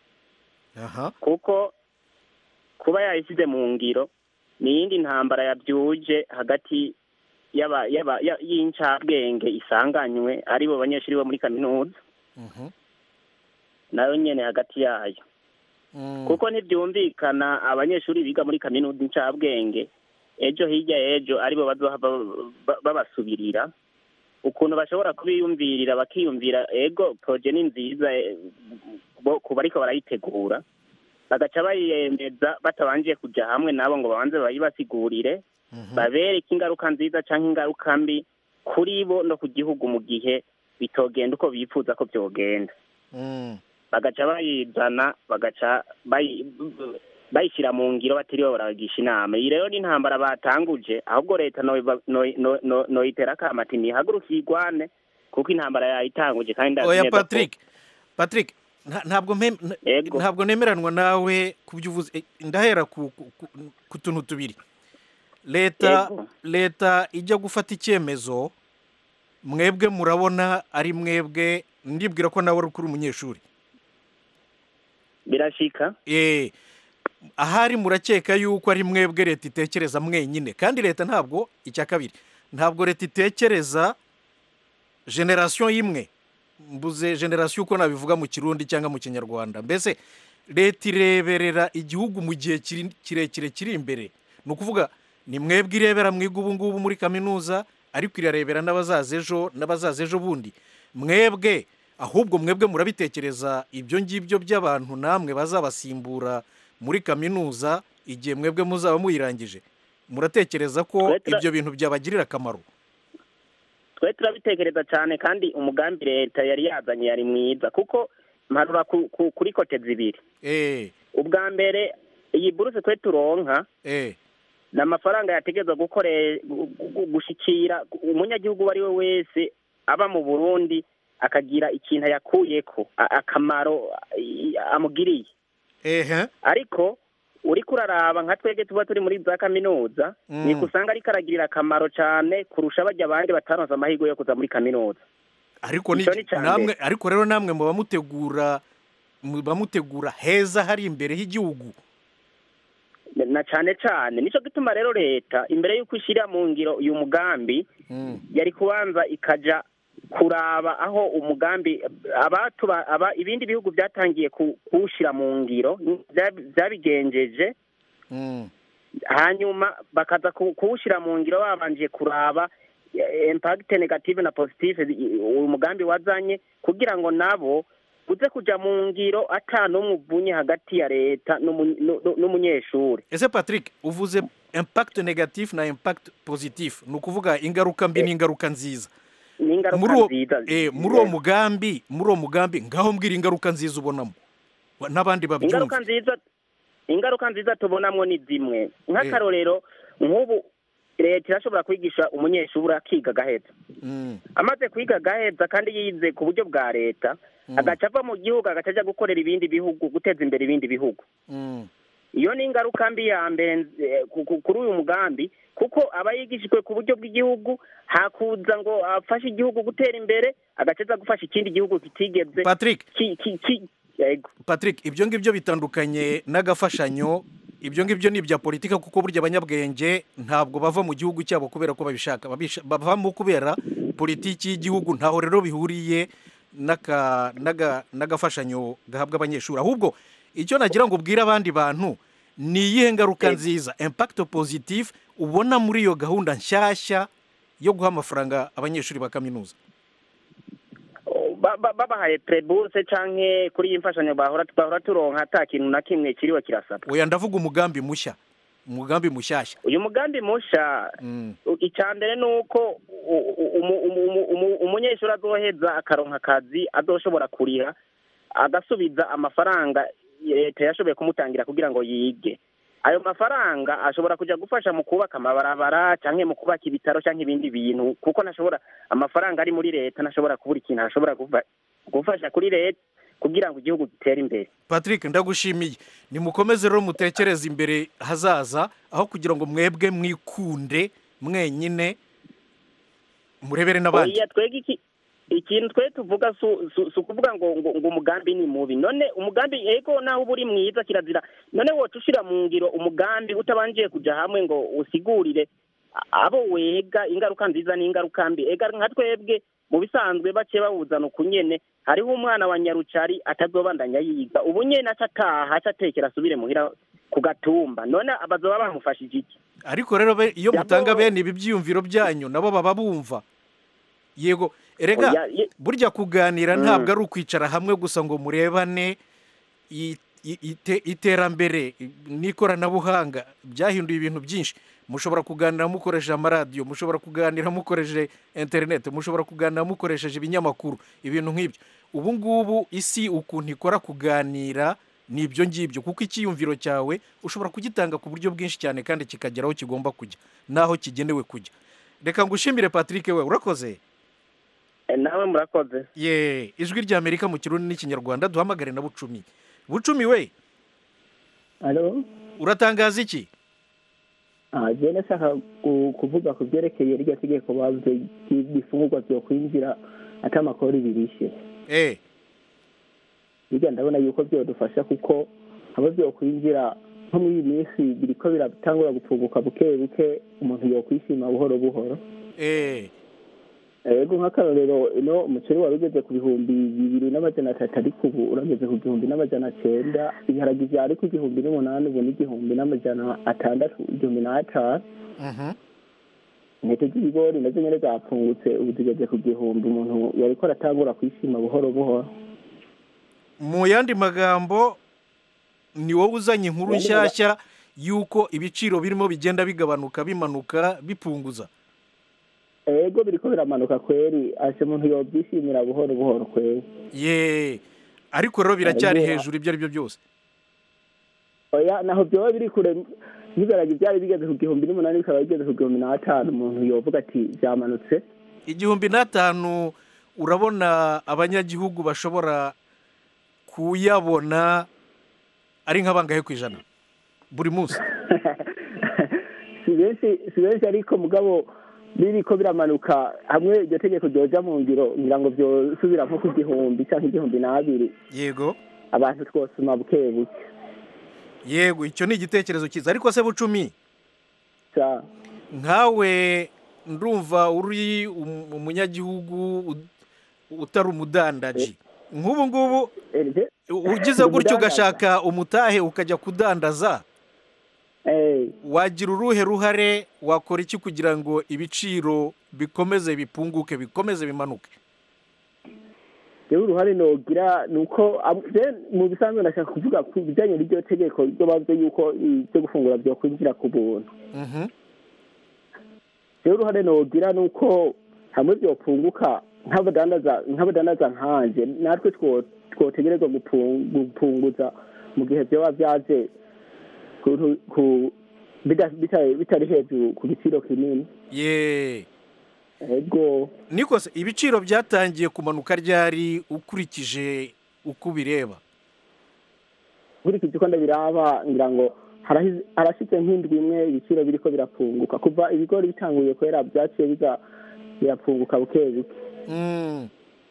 aha kuko kuba yayishyize mu ngiro ni iyindi ntambara yabyuje hagati yaba yaba y'incabwenge isanganywe aribo banyeshuri bo muri kaminuza mhm nayo nyene hagati yayo kuko ntibyumvikana abanyeshuri biga muri kaminuza incabwenge ejo hirya ejo aribo bazohava babasubirira ukuntu bashobora kubiyumvirira bakiyumvira ego proje ni nziza kuba ariko barayitegura bagaca bayiyemeza batabanje kuja hamwe nabo ngo babanze bayibasigurire babereke ingaruka nziza canke ingaruka mbi kuri bo no ku gihugu mu gihe bitogenda uko bifuza ko byogenda bagaca bayizana bagaca bayishyira mu ngiro batiriwe baragisha inama iyi rero ni intambara batanguje ahubwo leta noyitera akamati ntihaguruke igwane kuko intambara yayitanguje kandi ndazi oya neza Patrick Patrick ntabwo ntabwo nemeranwa nawe kubyo uvuze ndahera ku tuntu tubiri leta leta ijya gufata icyemezo mwebwe murabona ari mwebwe ndibwira ko nawe uri umunyeshuri birashika eh ahari murakeka yuko ari mwebwe leta itekereza mwenyine kandi leta ntabwo icya kabiri ntabwo leta itekereza generation imwe mbuze generation uko nabivuga mu kirundi cyangwa mu kinyarwanda mbese leta ireberera igihugu mu gihe kirekire kiri imbere ni ukuvuga ni mwebwe irebera mwiga ubu ngubu muri kaminuza ariko irarebera n'abazaza ejo n'abazaza ejo bundi mwebwe ahubwo mwebwe murabitekereza ibyo ngibyo by'abantu namwe bazabasimbura muri kaminuza igihe mwebwe muzaba muyirangije muratekereza ko ibyo bintu byabagirira akamaro twe turabitekereza cyane kandi umugambi leta yari yazanye yari mwiza kuko mparura kuri kote zibiri eh ubwa mbere iyi buruse twe turonka eh na amafaranga yategezwa gukore gushikira umunyagihugu ari we wese aba mu Burundi akagira ikintu yakuyeko akamaro amugiriye ehe ariko uri kuraraba nka twege tuba turi muri za kaminuza mm. ni kusanga ari karagirira akamaro cyane kurusha bajya abandi bataronse amahirwe yo kuza muri kaminuza ariko ni namwe ariko rero namwe mu bamutegura mu bamutegura heza hari imbere y'igihugu na cyane cyane nico gituma rero leta imbere y'uko ishira mu ngiro uyu mugambi mm. yari kubanza ikaja kuraba aho umugambi abatuba aba ibindi bihugu byatangiye kuwushira mu ngiro byabigenjeje mm. hanyuma bakaza kuwushira mu ngiro babanje kuraba impact negative na positive uyu mugambi wazanye kugira ngo nabo uze kuja mu ngiro atano muvunye hagati ya leta n'umunyeshuri. Ese Patrick uvuze impact negative na impact positive nukuvuga ingaruka mbi n'ingaruka nziza muri uwo mugambi muri uwo mugambi ngaho mbwira ingaruka nziza ubonamo n'abandi babyumva. Ingaruka nziza ingaruka nziza tubonamwo ni zimwe nk'akarorero nk'ubu leta irashobora kwigisha umunyeshuri akiga gaheza amaze kwiga gaheza kandi yize ku buryo bwa leta agaca ava mu gihugu agaca ajya gukorera ibindi bihugu guteza imbere ibindi bihugu. Iyo ni ingaruka mbi ya mbere kuri uyu mugambi kuko aba yigishijwe ku buryo bw'igihugu hakuza ngo afashe igihugu gutera imbere agaca aza gufasha ikindi gihugu kitigeze. Patrick ki, ki, ki, Patrick ibyo ngibyo bitandukanye n'agafashanyo ibyo ngibyo ni ibya politika kuko burya abanyabwenge ntabwo bava mu gihugu cyabo kubera ko babishaka bavamo kubera politiki y'igihugu ntaho rero bihuriye n'aka n'agafashanyo gahabwa abanyeshuri ahubwo icyo nagira ngo ubwire abandi bantu ni iyihe ngaruka nziza impact positive ubona muri iyo gahunda nshyashya yo guha amafaranga abanyeshuri ba kaminuza babahaye preburse canke kuri imfashanyo bahora bahora turonka ata kintu na kimwe kiriwe kirasaba. Oya ndavuga umugambi mushya umugambi mushyashya. Uyu mugambi musha icyambere nuko umunyeshuri azoheza akaronka akazi azoshobora kuriha agasubiza amafaranga leta yashoboye kumutangira kugira ngo yige. Ayo mafaranga ashobora kuja gufasha mu kubaka amabarabara canke mu kubaka ibitaro canke ibindi bintu kuko nashobora amafaranga ari muri leta nashobora kubura ikintu ashobora gufasha kuri leta kugira ngo igihugu gitere imbere. Patrick ndagushimiye, nimukomeze rero mutekereze imbere hazaza aho kugira ngo mwebwe mwikunde mwenyine murebere n'abandi. Oya twege iki ikintu twe tuvuga su kuvuga ngo ngo umugambi ni mubi, none umugambi ego naho buri mwiza kirazira, none woca ushira mu ngiro umugambi utabangiye kuja hamwe ngo usigurire abo wega ingaruka nziza n'ingaruka mbi. Ega nka twebwe mu bisanzwe bace bawuzana ukunyene, hariho umwana wa Nyarucari atazobandanya yiga ubu nyene acataha acatekera asubire muhira ku gatumba, none abazoba bamufashije iki? Ariko rero iyo mutanga bene ibi byiyumviro byanyu nabo baba bumva. Yego erega burya kuganira ntabwo ari ukwicara hamwe gusa ngo murebane. Iterambere n'ikoranabuhanga byahinduye ibintu byinshi. Mushobora kuganira mukoresheje amaradiyo, mushobora kuganira mukoresheje interineti, mushobora kuganira mukoresheje ibinyamakuru, ibintu nk'ibyo. Ubu ngubu isi ukuntu ikora kuganira ni ibyo ngibyo, kuko icyiyumviro cyawe ushobora kugitanga ku buryo bwinshi cyane kandi kikagera aho kigomba kujya n'aho kigenewe kujya. Reka ngushimire Patrick, we urakoze. Nawe murakoze. Ye ijwi ry'Amerika mu Kirundi n'Ikinyarwanda, duhamagare na Bucumi. Bucumi we. Allo, uratangaza iki? Ah, je nashaka kuvuga ku byerekeye iryo tegeko bavuze gifungurwa byo kwinjira atamakori birishe. Eh. Bijya ndabona yuko byo dufasha kuko abo byo kwinjira nko muri iyi minsi biriko biratangura gupfunguka buke buke, umuntu yo kwishima buhoro buhoro. Eh. Ego nk'akarorero ino umuceri wari ugeze ku bihumbi bibiri n'amajana atatu ariko ubu urageze ku gihumbi n'amajana cyenda, ibiharage byari ku gihumbi n'umunani ubu n'igihumbi n'amajana atandatu, igihumbi n'atanu. Mhm. Intete z'ibigori nazo nyene zapfungutse ubu zigeze ku gihumbi, umuntu yariko aratangura kwishima buhoro buhoro. Mu yandi magambo ni wowe uzanye inkuru nshyashya yuko ibiciro birimo bigenda bigabanuka bimanuka bipunguza. Ego biriko biramanuka kweri, ashe umuntu yobyishimira buhoro buhoro kweri. Ye ariko rero biracyari hejuru ibyo ari byo byose. Oya naho byo biri kure, bigaragaje byari bigeze ku gihumbi n'umunani bikaba bigeze ku gihumbi n'atanu, umuntu yovuga ati byamanutse. Igihumbi n'atanu urabona abanyagihugu bashobora kuyabona ari nk'abangahe ku ijana buri munsi? Si benshi si benshi ariko mugabo biriko biramanuka hamwe iryo tegeko ryoja mu ngiro ngira ngo byosubira nko ku gihumbi cyangwa igihumbi n'abiri. Yego abantu twosuma buke buke. Yego icyo ni igitekerezo cyiza, ariko se Bucumi sa nkawe ndumva uri umunyagihugu utari umudandaji. Nk'ubu ngubu ugize gutyo ugashaka umutahe ukajya kudandaza, wagira uruhe ruhare, wakora iki kugira ngo ibiciro bikomeze bipunguke bikomeze bimanuke? Rero uruhare nogira nuko mu bisanzwe nashaka kuvuga ku bijyanye n'iryo tegeko ryo bavuze yuko ibyo gufungura byo kwinjira ku buntu. Mhm. Rero uruhare nogira nuko hamwe byopunguka nk'abadandaza nk'abadandaza nkanje natwe two twotegerezwa gupunguza mu gihe byo byaje ku bitari hejuru ku giciro kinini. Ye ego niko se ibiciro byatangiye kumanuka ryari ukurikije uko bireba? Ukurikije uko ndabiraba ngira ngo harashitse nk'indwi imwe ibiciro biriko birapunguka kuva ibigori bitanguye kwera byaciye biza birapunguka buke buke. Mm.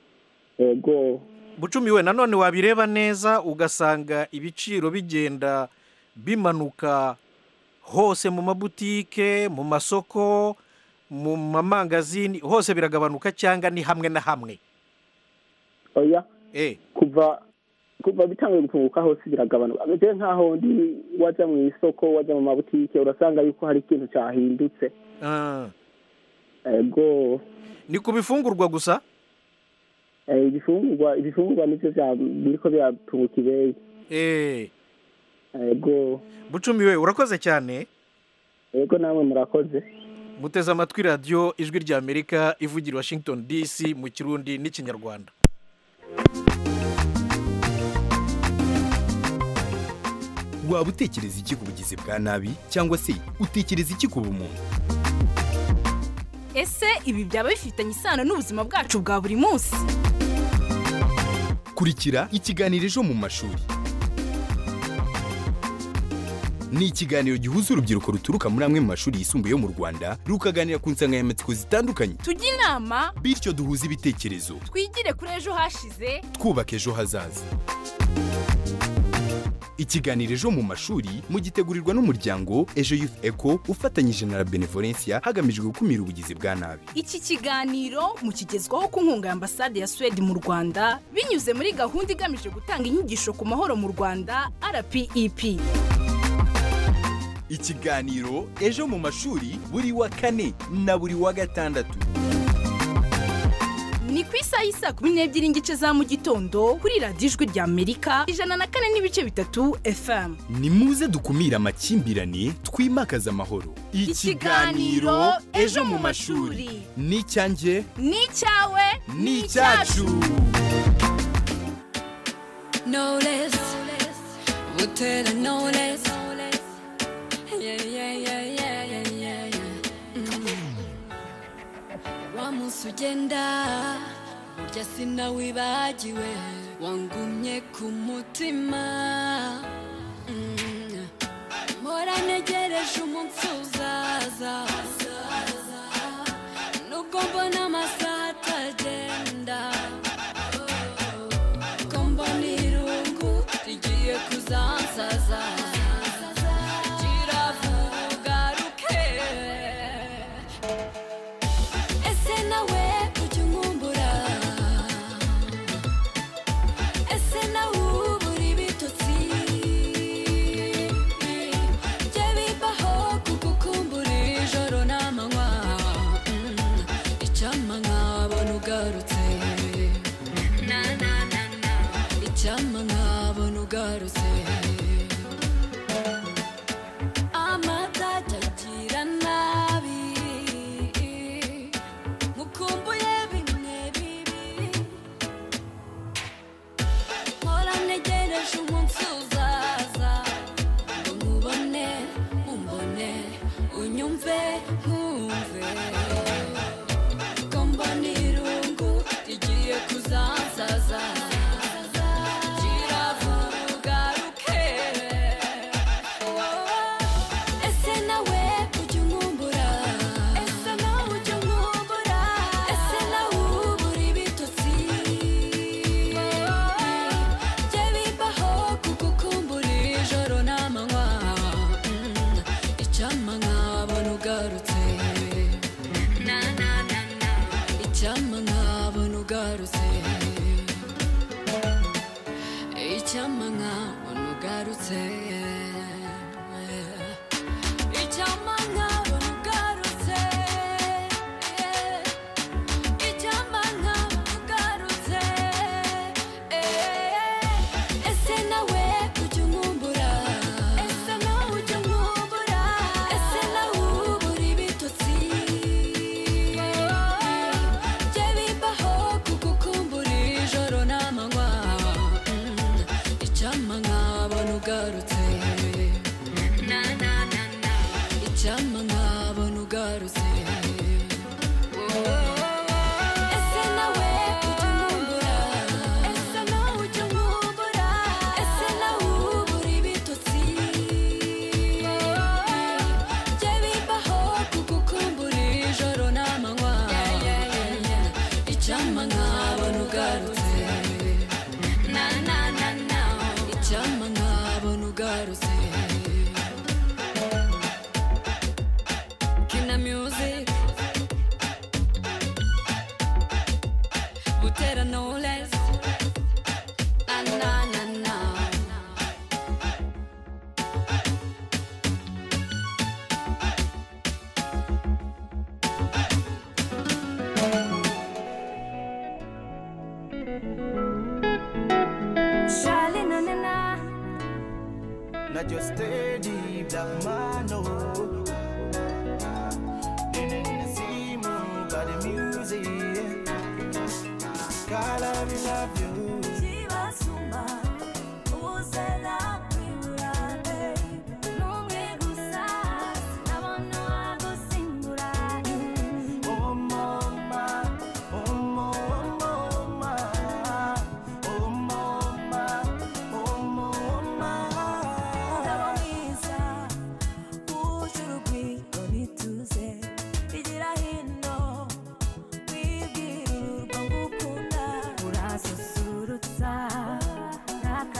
Ego Bucumi we nanone wabireba neza ugasanga ibiciro bigenda bimanuka hose mu mabutike, mu masoko, mu mamangazini, hose biragabanuka cyangwa ni hamwe na hamwe? Oya eh kuva kuva bitanguye gupunguka hose biragabanuka. Je nkaho ndi waja mu isoko waja mu mabutike urasanga yuko hari ikintu cyahindutse. Ah. Ego ni kubifungurwa gusa? Eh ibifungurwa ibifungurwa nivyo bya biriko byapunguka ibeye. Eh Ego Bucumi we urakoze cyane. Ego namwe murakoze. Muteze amatwi radio ijwi ry'Amerika ivugira Washington D C mu Kirundi n'Ikinyarwanda. Waba utekereza iki ku bugizi bwa nabi cyangwa se utekereza iki ku bumuntu? Ese ibi byaba bifitanye isano n'ubuzima bwacu bwa buri munsi? kurikira ikiganiro ejo mu mashuri. Ni ikiganiro gihuza urubyiruko ruturuka muri amwe mu mashuri yisumbuye yo mu Rwanda rukaganira ku nsanganyamatsiko zitandukanye. Tujye inama bityo duhuze ibitekerezo. Twigire kuri ejo hashize twubaka ejo hazaza. Ikiganiro ejo mu mashuri mugitegurirwa n'umuryango Ejo Youth Eco ufatanyije na Benevolencia hagamijwe gukumira ubugizi bwa nabi. Iki kiganiro mukigezwaho ku nkunga ya Ambasade ya Sweden mu Rwanda binyuze muri gahunda igamije gutanga inyigisho ku mahoro mu Rwanda R P E P. Ikiganiro ejo mu mashuri buri wa kane na buri wa gatandatu. Ni ku isaha y'isa kumi n'ebyiri n'igice za mu gitondo kuri radiyo Ijwi rya Amerika ijana na kane n'ibice bitatu F M. Ni muze dukumira amakimbirane twimakaza amahoro. Ikiganiro ejo mu mashuri ni icyanjye ni icyawe ni icyacu. No less, butera no less. Yeah, yeah, yeah, yeah, yeah, yeah, yeah. Mm. Wamusi ugenda burya sinawibagiwe wangumye ku mutima. Mm. Mpora ntegereje umunsi uzaza nubwo mbona amasaha atagenda ko mbona irungu rigiye kuzansaza. Not just steady black man, no. In the sea, move by the music. God, I will love you. Oh, mama, oh, mama, oh, mama.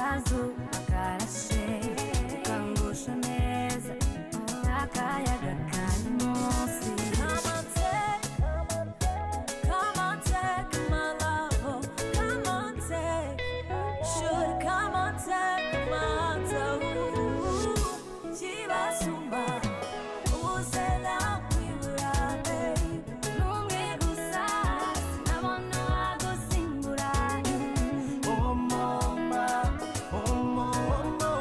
akazuba karashe ukangusha neza akayaga kari munsi. Come on take, come on take my love, come on take, should come on take my love. Chibasumba uzela kwibura baby, numwe gusa sinabona wagusimbura. Oh mama, oh mama,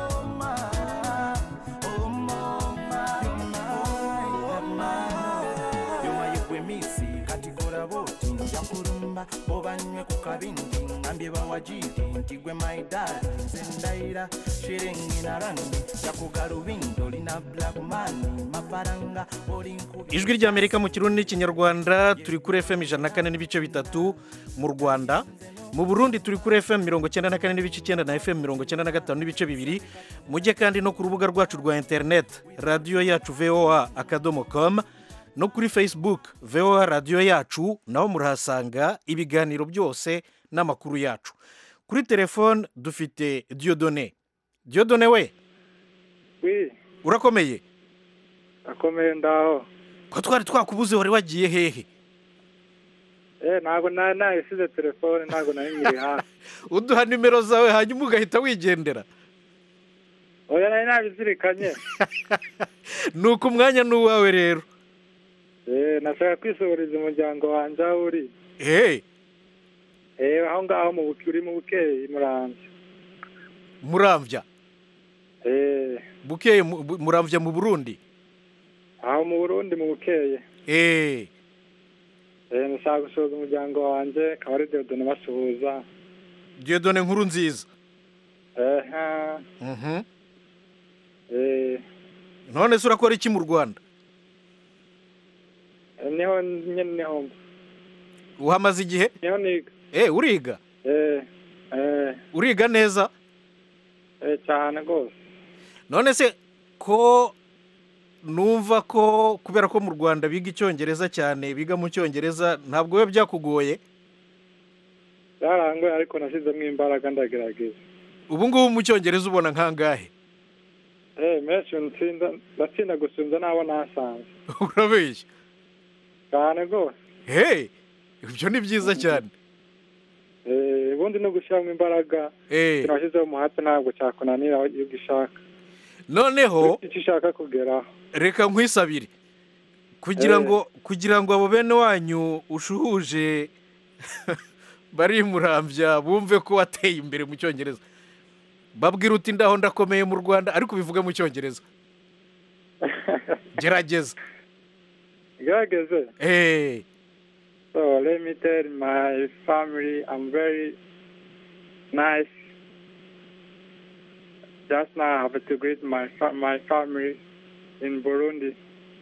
oh mama, you're mine, you're mine. Misi katikora boti yakurumba obanywe ku kabindi ngambye bawajiri ntigwe my dad sendaira shiringi na rangi yakugarubindo lina black man mafaranga orinku. Ijwi ry'Amerika mu Kirundi n'Ikinyarwanda turi kuri F M ijana na kane n'ibice bitatu mu Rwanda. Mu Burundi turi kuri F M mirongo cyenda na kane n'ibice icyenda na F M mirongo cyenda na gatanu n'ibice bibiri. Mujye kandi no ku rubuga rwacu rwa internet radio yacu v o a akadomo com no kuri Facebook V O A radio yacu, naho murahasanga ibiganiro byose n'amakuru yacu. Kuri telefone dufite Dieudonné. Dieudonné we? Oui. Urakomeye? Akomeye ndaho. Ko twari twakubuze wari wagiye hehe? Eh nago na na isize telefone nago na nyiri ha. Uduha nimero zawe hanyuma ugahita wigendera. Oya nari nabizirikanye. Nuko umwanya n'uwawe rero. Eh nashaka kwisohoreza umuryango wanje aho uri. Eh. Eh aho ngaho mu bukuri mu bukeye muramvya. Muramvya. Eh bukeye muramvya mu Burundi. Aho mu Burundi mu bukeye. Eh. Eh nashaka gusohoza umuryango wanje kabari Dieudonné basuhuza. Dieudonné nkuru nziza. Eh ha. Mhm. Eh none se urakora iki mu Rwanda? Niho nyene niho. Uhamaze igihe? Niho niga. Eh uriga? Eh eh uriga neza? Eh cyane gose. None se ko numva ko kubera ko mu Rwanda biga icyongereza cyane biga mu cyongereza ntabwo we byakugoye? Yarangoye ariko nashyizemo imbaraga ndagerageza. Ubu ngubu mu cyongereza ubona nkangahe? Eh menshi nsinda batsinda gusumza nabo nasanze. Urabeshya? Cyane gose. Hey, ibyo ni byiza cyane. Eh ubundi no gushyiramo imbaraga. Eh kinashyizeho umuhate ntabwo cyakunanira iyo gishaka. Noneho icyo ushaka kugeraho. Reka nkwisabire kugira ngo kugira ngo abo bene wanyu ushuhuje bari murambya bumve ko wateye imbere mu cyongereza. Babwira uti ndaho ndakomeye mu Rwanda ariko bivuga mu cyongereza. Gerageza. Gerageza. Eh. So let me tell my family I'm very nice. Just now I have to greet my fa- my family in Burundi.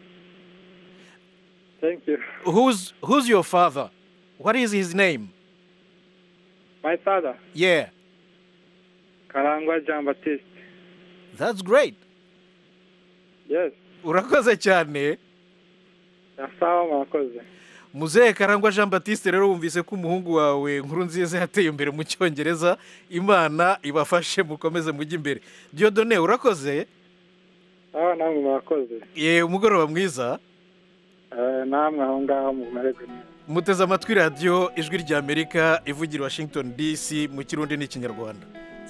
Thank you. Who's who's your father? What is his name? My father. Yeah. Karangwa Jean Baptiste. That's great. Yes. Urakoze cyane. Yasawa mwakoze. Muzehe Karangwa Jean Baptiste rero wumvise ko umuhungu wawe nkuru nziza yateye imbere mu cyongereza. Imana ibafashe mukomeze mujye imbere. Dieudonné urakoze? Ah namwe mwakoze. Ye umugoroba mwiza. Eh namwe aho ngaho mu marebe. Muteze amatwi radio ijwi ry'Amerika ivugira Washington D C mu Kirundi n'Ikinyarwanda.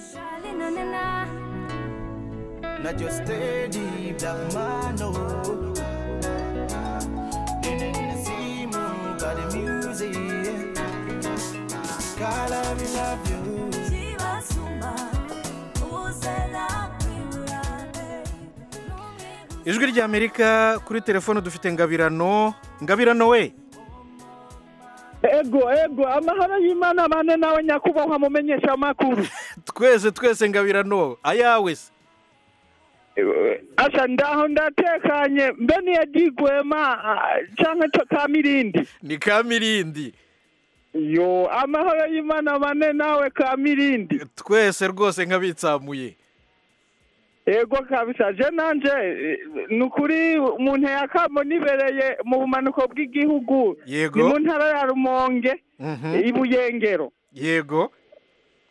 Not just steady black man no. See me got the music. God I love you. Ijwi ry'Amerika kuri telefone dufite Ngabirano. Ngabirano we. Ego ego amahoro y'Imana bane nawe nyakubahwa mumenyesha makuru. Twese twese Ngabirano ayawe se. Asa ndaho ndatekanye mbe ni yadigwema canke to Kamirindi. Ni Kamirindi. Yo amahoro y'Imana bane nawe Kamirindi. Twese rwose nkabitsamuye. Ego kabisa je nanje nukuri umuntu yakamo nibereye mu bumanuko bw'igihugu Yego. ni mu ntara ya Rumonge Mhm. ibuyengero. Yego.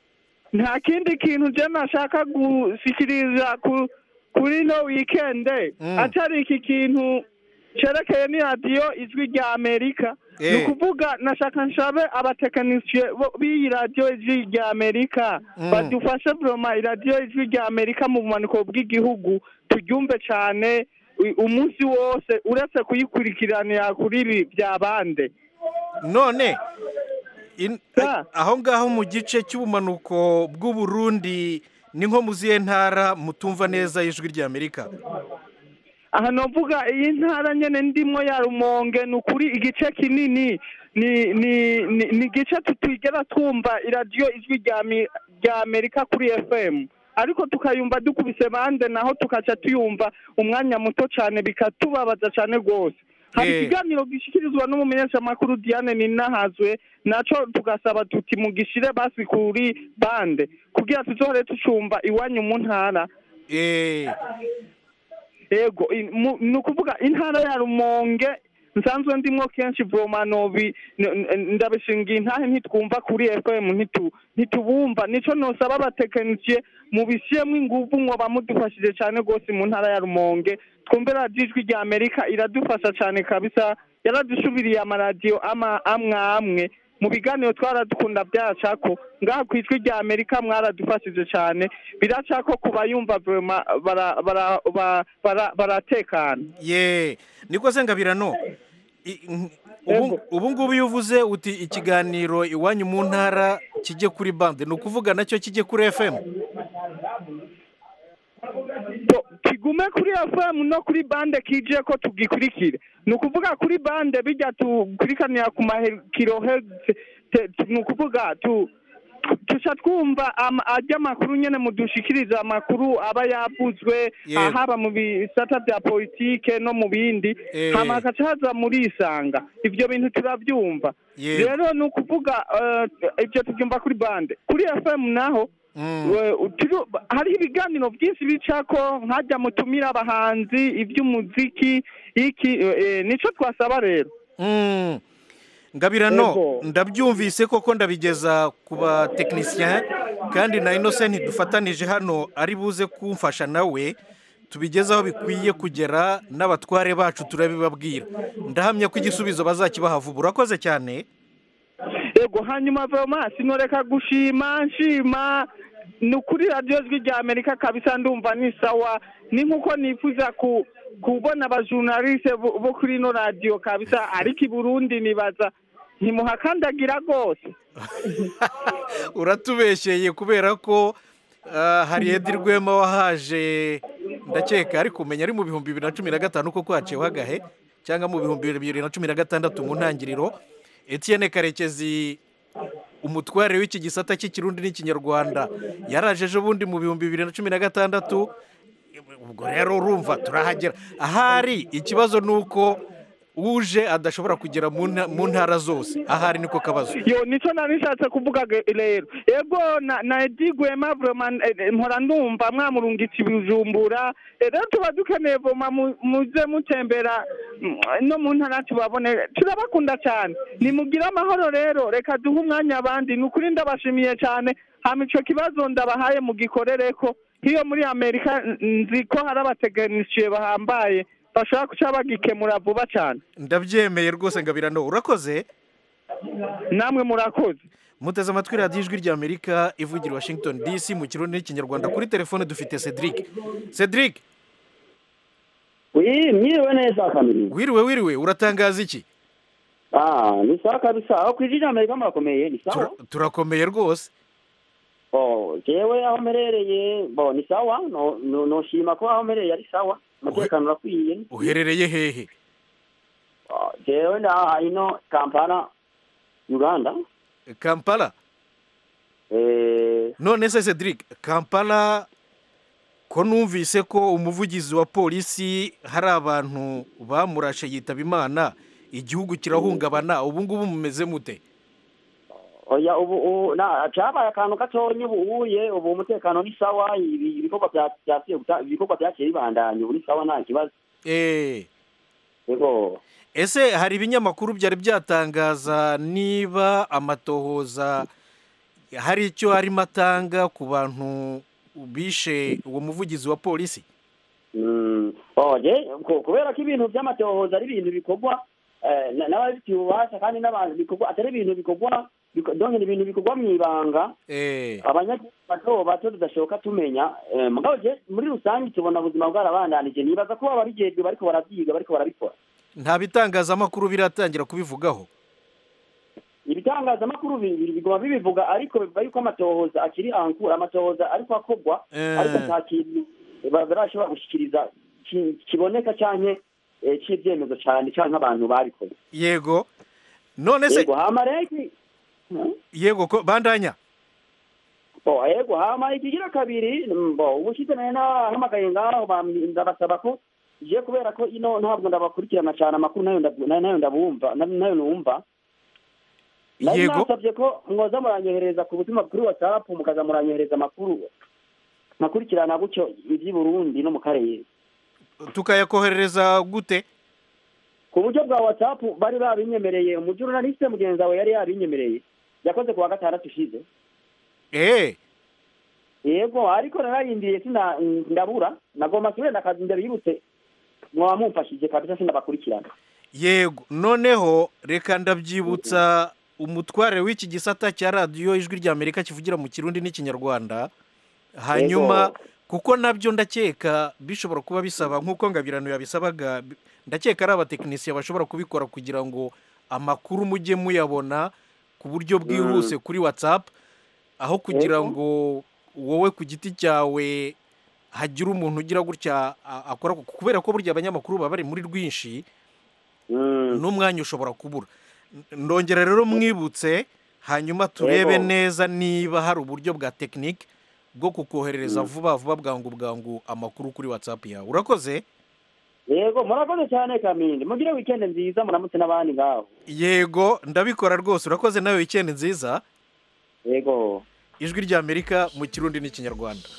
nta kindi kintu je nashaka gushikiriza ku kuri no weekend atari iki kintu cerekeye ni radio ijwi rya Amerika Eh. ni ukuvuga nashaka nshabe abatekinisiye b'iyi radio ijwi rya Amerika Mm. badufashe vraiment radio ijwi rya Amerika mu bumanuko bw'igihugu turyumve cyane u- umunsi wose uretse kuyikurikiranira kuri ibi bya bande none in- aho ngaho mu gice cy'ubumanuko bw'u Burundi ni nko mu zihe ntara mutumva neza ijwi rya Amerika aha novuga iyi ntara nyene ndimwo ya Rumonge ni ukuri igice kinini ni ni ni ni igice tutwigera twumva iradiyo ijwi rya Mi- rya Amerika kuri F M ariko tukayumva dukubise bande naho tukaca tuyumva umwanya muto cyane bikatubabaza cyane rwose hari Eh. ikiganiro gishikirizwa n'umumenyeshamakuru Diane Ninahazwe naco tugasaba tuti mugishire basi kuri bande kugira tuzohore tucumva iwanyu mu ntara eh Ego in- mu- ni ukuvuga intara ya Rumonge nsanzwe ndimwo kenshi Bromanobi ndabishingiye intahe ntitwumva kuri F M ntitu ntitubumva nico nosaba abatekinisiye mu bishyemo ingufu mwo bamudufashije cyane rwose mu ntara ya Rumonge twumve radiyo ijwi rya Amerika iradufasha cyane kabisa yaradusubiriye amaradiyo ama amwe amwe mu biganiro twaradukunda byacako ngaha ku ijwi rya Amerika mwaradufashije cyane biracako kubayumva vraiment bara bara bara- bara- baratekana ye niko se ngabirano I- n- ubu ubu ngubu iyo uvuze uti ikiganiro iwanyu mu ntara kijye kuri bande ni ukuvuga nacyo kijye kuri F M kigume kuri F M no kuri bande kije ko tugikurikire ni ukuvuga kuri bande bijya tukurikanira ku makilohertz ni ukuvuga tu tuca twumva ama- ajya amakuru nyene mudushikiriza amakuru aba yavuzwe Yego. ahaba mu bisata bya politike no mu bindi Eh. hama hagaca haza muri isanga ivyo bintu turavyumva Yego. rero ni ukuvuga eh, ivyo tubyumva kuri bande kuri F M naho we- turu- hariho ibiganiro byinshi bicako nkajya mutumira abahanzi iby'umuziki iki eh, nico twasaba rero Mm. ngabirano Yego. ndabyumvise koko ndabigeza ku batekinisiyeni kandi na Innocent dufatanije hano ari buze kumfasha nawe tubigeze aho bikwiye kugera n'abatware bacu turabibabwira ndahamya ko igisubizo bazakibaha vuba urakoze cyane yego hanyuma vraiment sinoreka gushima nshima ni ukuri radiyo ijwi rya Amerika kabisa ndumva ni sawa ni nkuko nifuza ku kubona abajournaliste bo bo kuri ino radiyo kabisa ariko i Burundi nibaza ntimuhakandagira rwose uratubeshyeye kubera ko ah, hari Edi Rwema wahaje ndakeka ari kumenya ari mu bihumbi bibiri na cumi na gatanu koko haciyeho agahe cyangwa mu bihumbi bibiri na cumi na gatandatu mu ntangiriro Etienne Karekezi umutware w'iki gisata cy'ikirundi n'ikinyarwanda yaraje ejo bundi mu bihumbi bibiri na cumi na gatandatu ubwo rero urumva turahagera ahari ikibazo ni uko uje adashobora kugera mu nta- mu ntara zose ahari niko kabazo yo nico nari nshatse kuvuga ge- rero yego na na Edi Rwema vraiment eh, eh, mpora ndumva mwamurungitse ibijumbura Eh, rero tuba dukeneye voma mu- muze mutembera mm, no mu ntara tubabone turabakunda cyane nimugire amahoro rero reka duhe umwanya abandi ni ukuri ndabashimiye cyane hama ico kibazo ndabahaye mugikorereko hiyo muri Amerika n- nzi ko hari abateganisiye bahambaye bashaka kuca bagikemura vuba cyane ndabyemeye rwose ngabirano urakoze namwe murakoze muteze amatwi radiyo ijwi rya Amerika ivugira i Washington D C mu kirundi n'ikinyarwanda kuri telefone dufite Cedric Cedric Oui, mwiriwe neza kamiri. wiriwe wiriwe uratangaza iki Ah, ni sawa kabisa. Aho kwijiji Amerika murakomeye, ni sawa? Tura- turakomeye rwose Oh, jewe aho merereye, bo ni sawa, no no no shima ko aho merereye ari sawa. Umutekano urakwiye. uherereye hehe Oh, jewe nda ino Kampala, Uganda. Kampala Eh, none se Cedric Kampala ko numvise ko umuvugizi wa polisi hari abantu bamurashe yitaba imana igihugu kirahungabana ubu ngubu mumeze mute oya ubu ubu- na cabaye akantu gatonye ubu uye ubu umutekano ni sawa, ibi- ibikorwa bya bya ibikorwa byaciye bibandanya ubu ni sawa nta kibazo. eh Yego. ese hari ibinyamakuru byari byatangaza niba amatohoza hari icyo arimo atanga ku bantu bishe uwo muvugizi wa polisi. oye kubera ko ibintu by'amatohoza ari ibintu bikorwa n'abafite ububasha kandi n'abantu bikorwa atari ibintu bikorwa donke ibintu bikorwa mu ibanga abanyagihugu bato bato tudashoboka tumenya mugabo je muri rusange tubona ubuzima bwarabandanije nibaza ko ababijejwe bariko baravyiga bariko barabikora. Nta bitangazamakuru biratangira kubivugaho. Ibitangazamakuru bigoma bibivuga ariko bivuga yuko amatohoza akiri ankura amatohoza ariko akogwa ariko nta kintu barashobora gushikiriza kiboneka cyane cy'ibyemezo cyane cyane abantu babikoze. Yego none se yego hamareki yego ko bandanya bo yego hama ikigira kabiri bo ubushize nena hamagaye ngaho ndabasaba ko je kubera ko ino ntabwo ndabakurikirana cyane amakuru nayo nayo ndabumva nayo numva yego nasabye ko mwoza muranyohereza ku butumwa kuri WhatsApp mukaza muranyohereza amakuru nakurikirana gutyo iby'i Burundi no mu karere tukayakohereza gute ku buryo bwa WhatsApp bari babinyemereye umujurnaliste mugenzi wawe yari yabinyemereye yakoze ku wa gatandatu ushize. Eh yego ariko narayindiye sina ndabura nagomba sure nakazi ndabibutse mwamumfashije kabisa sinabakurikirana. Yego noneho reka ndabyibutsa umutware w'iki gisata cya radio ijwi rya Amerika kivugira mu Kirundi n'ikinyarwanda hanyuma kuko nabyo ndakeka bishobora kuba bisaba nkuko ngabirano yabisabaga ndakeka ari abatekinisiye bashobora kubikora kugira ngo amakuru mujye muyabona ku buryo bwihuse kuri WhatsApp aho kugira ngo wowe ku giti cyawe hagira umuntu ugira gutya akora kubera ko burya abanyamakuru baba bari muri rwinshi n'umwanya ushobora kubura. Ndongera rero mwibutse hanyuma turebe neza niba hari uburyo bwa technique bwo kukoherereza vuba vuba bwangu bwangu amakuru kuri WhatsApp yawe. Urakoze? Yego murakoze cyane Kamindi mugire weekend nziza muramutse nabandi ngaho. Yego ndabikora rwose urakoze nawe weekend nziza. Yego ijwi rya Amerika mu Kirundi n'ikinyarwanda.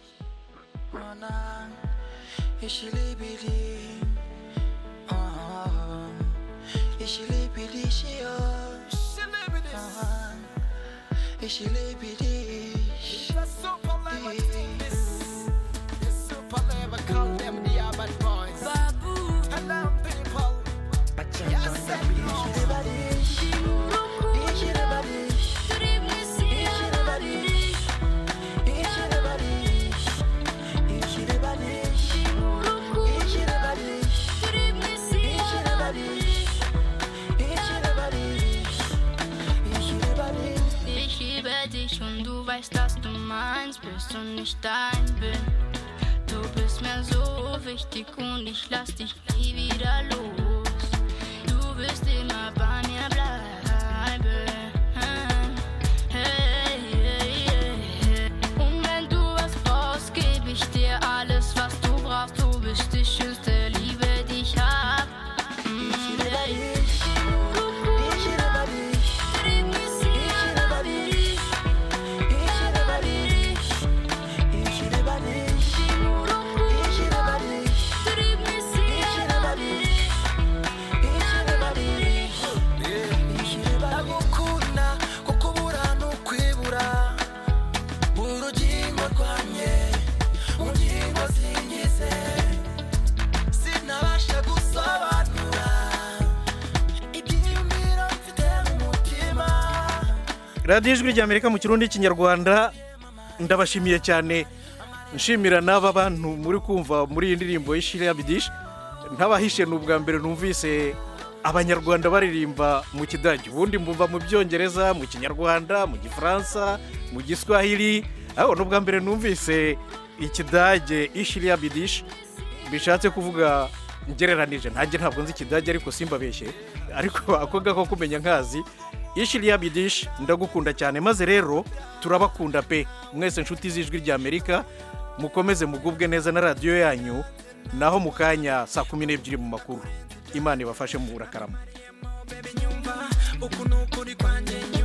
Und du weißt, dass du meins bist und ich dein bin. Du bist mir so wichtig und ich lass dich nie wieder los. Du wirst immer bei mir bleiben. Hey, hey, hey. Und wenn du was brauchst, geb ich dir alles, was du brauchst. Du bist die schönste Liebe, die ich hab. Mm, hey. Radio ijwi rya Amerika mu Kirundi n'ikinyarwanda ndabashimiye cyane nshimira n'aba bantu muri kumva muri iyi ndirimbo y'Ishira Bidish ntabahishe n'ubwa mbere numvise abanyarwanda baririmba mu Kidage ubundi mbumva mu Byongereza mu Kinyarwanda mu Gifaransa mu Giswahili aho n'ubwa mbere numvise Ikidage Ishira Bidish bishatse kuvuga ngereranije ntange ntabwo nzi Ikidage ariko simbabeshye ariko ako gako kumenya nkazi Ishira Bidish ndagukunda cyane maze rero turabakunda pe mwese nshuti z'ijwi rya Amerika mukomeze mugubwe neza na radio yanyu naho mukanya saa kumi n'ebyiri mu makuru Imana ibafashe mu burakarama.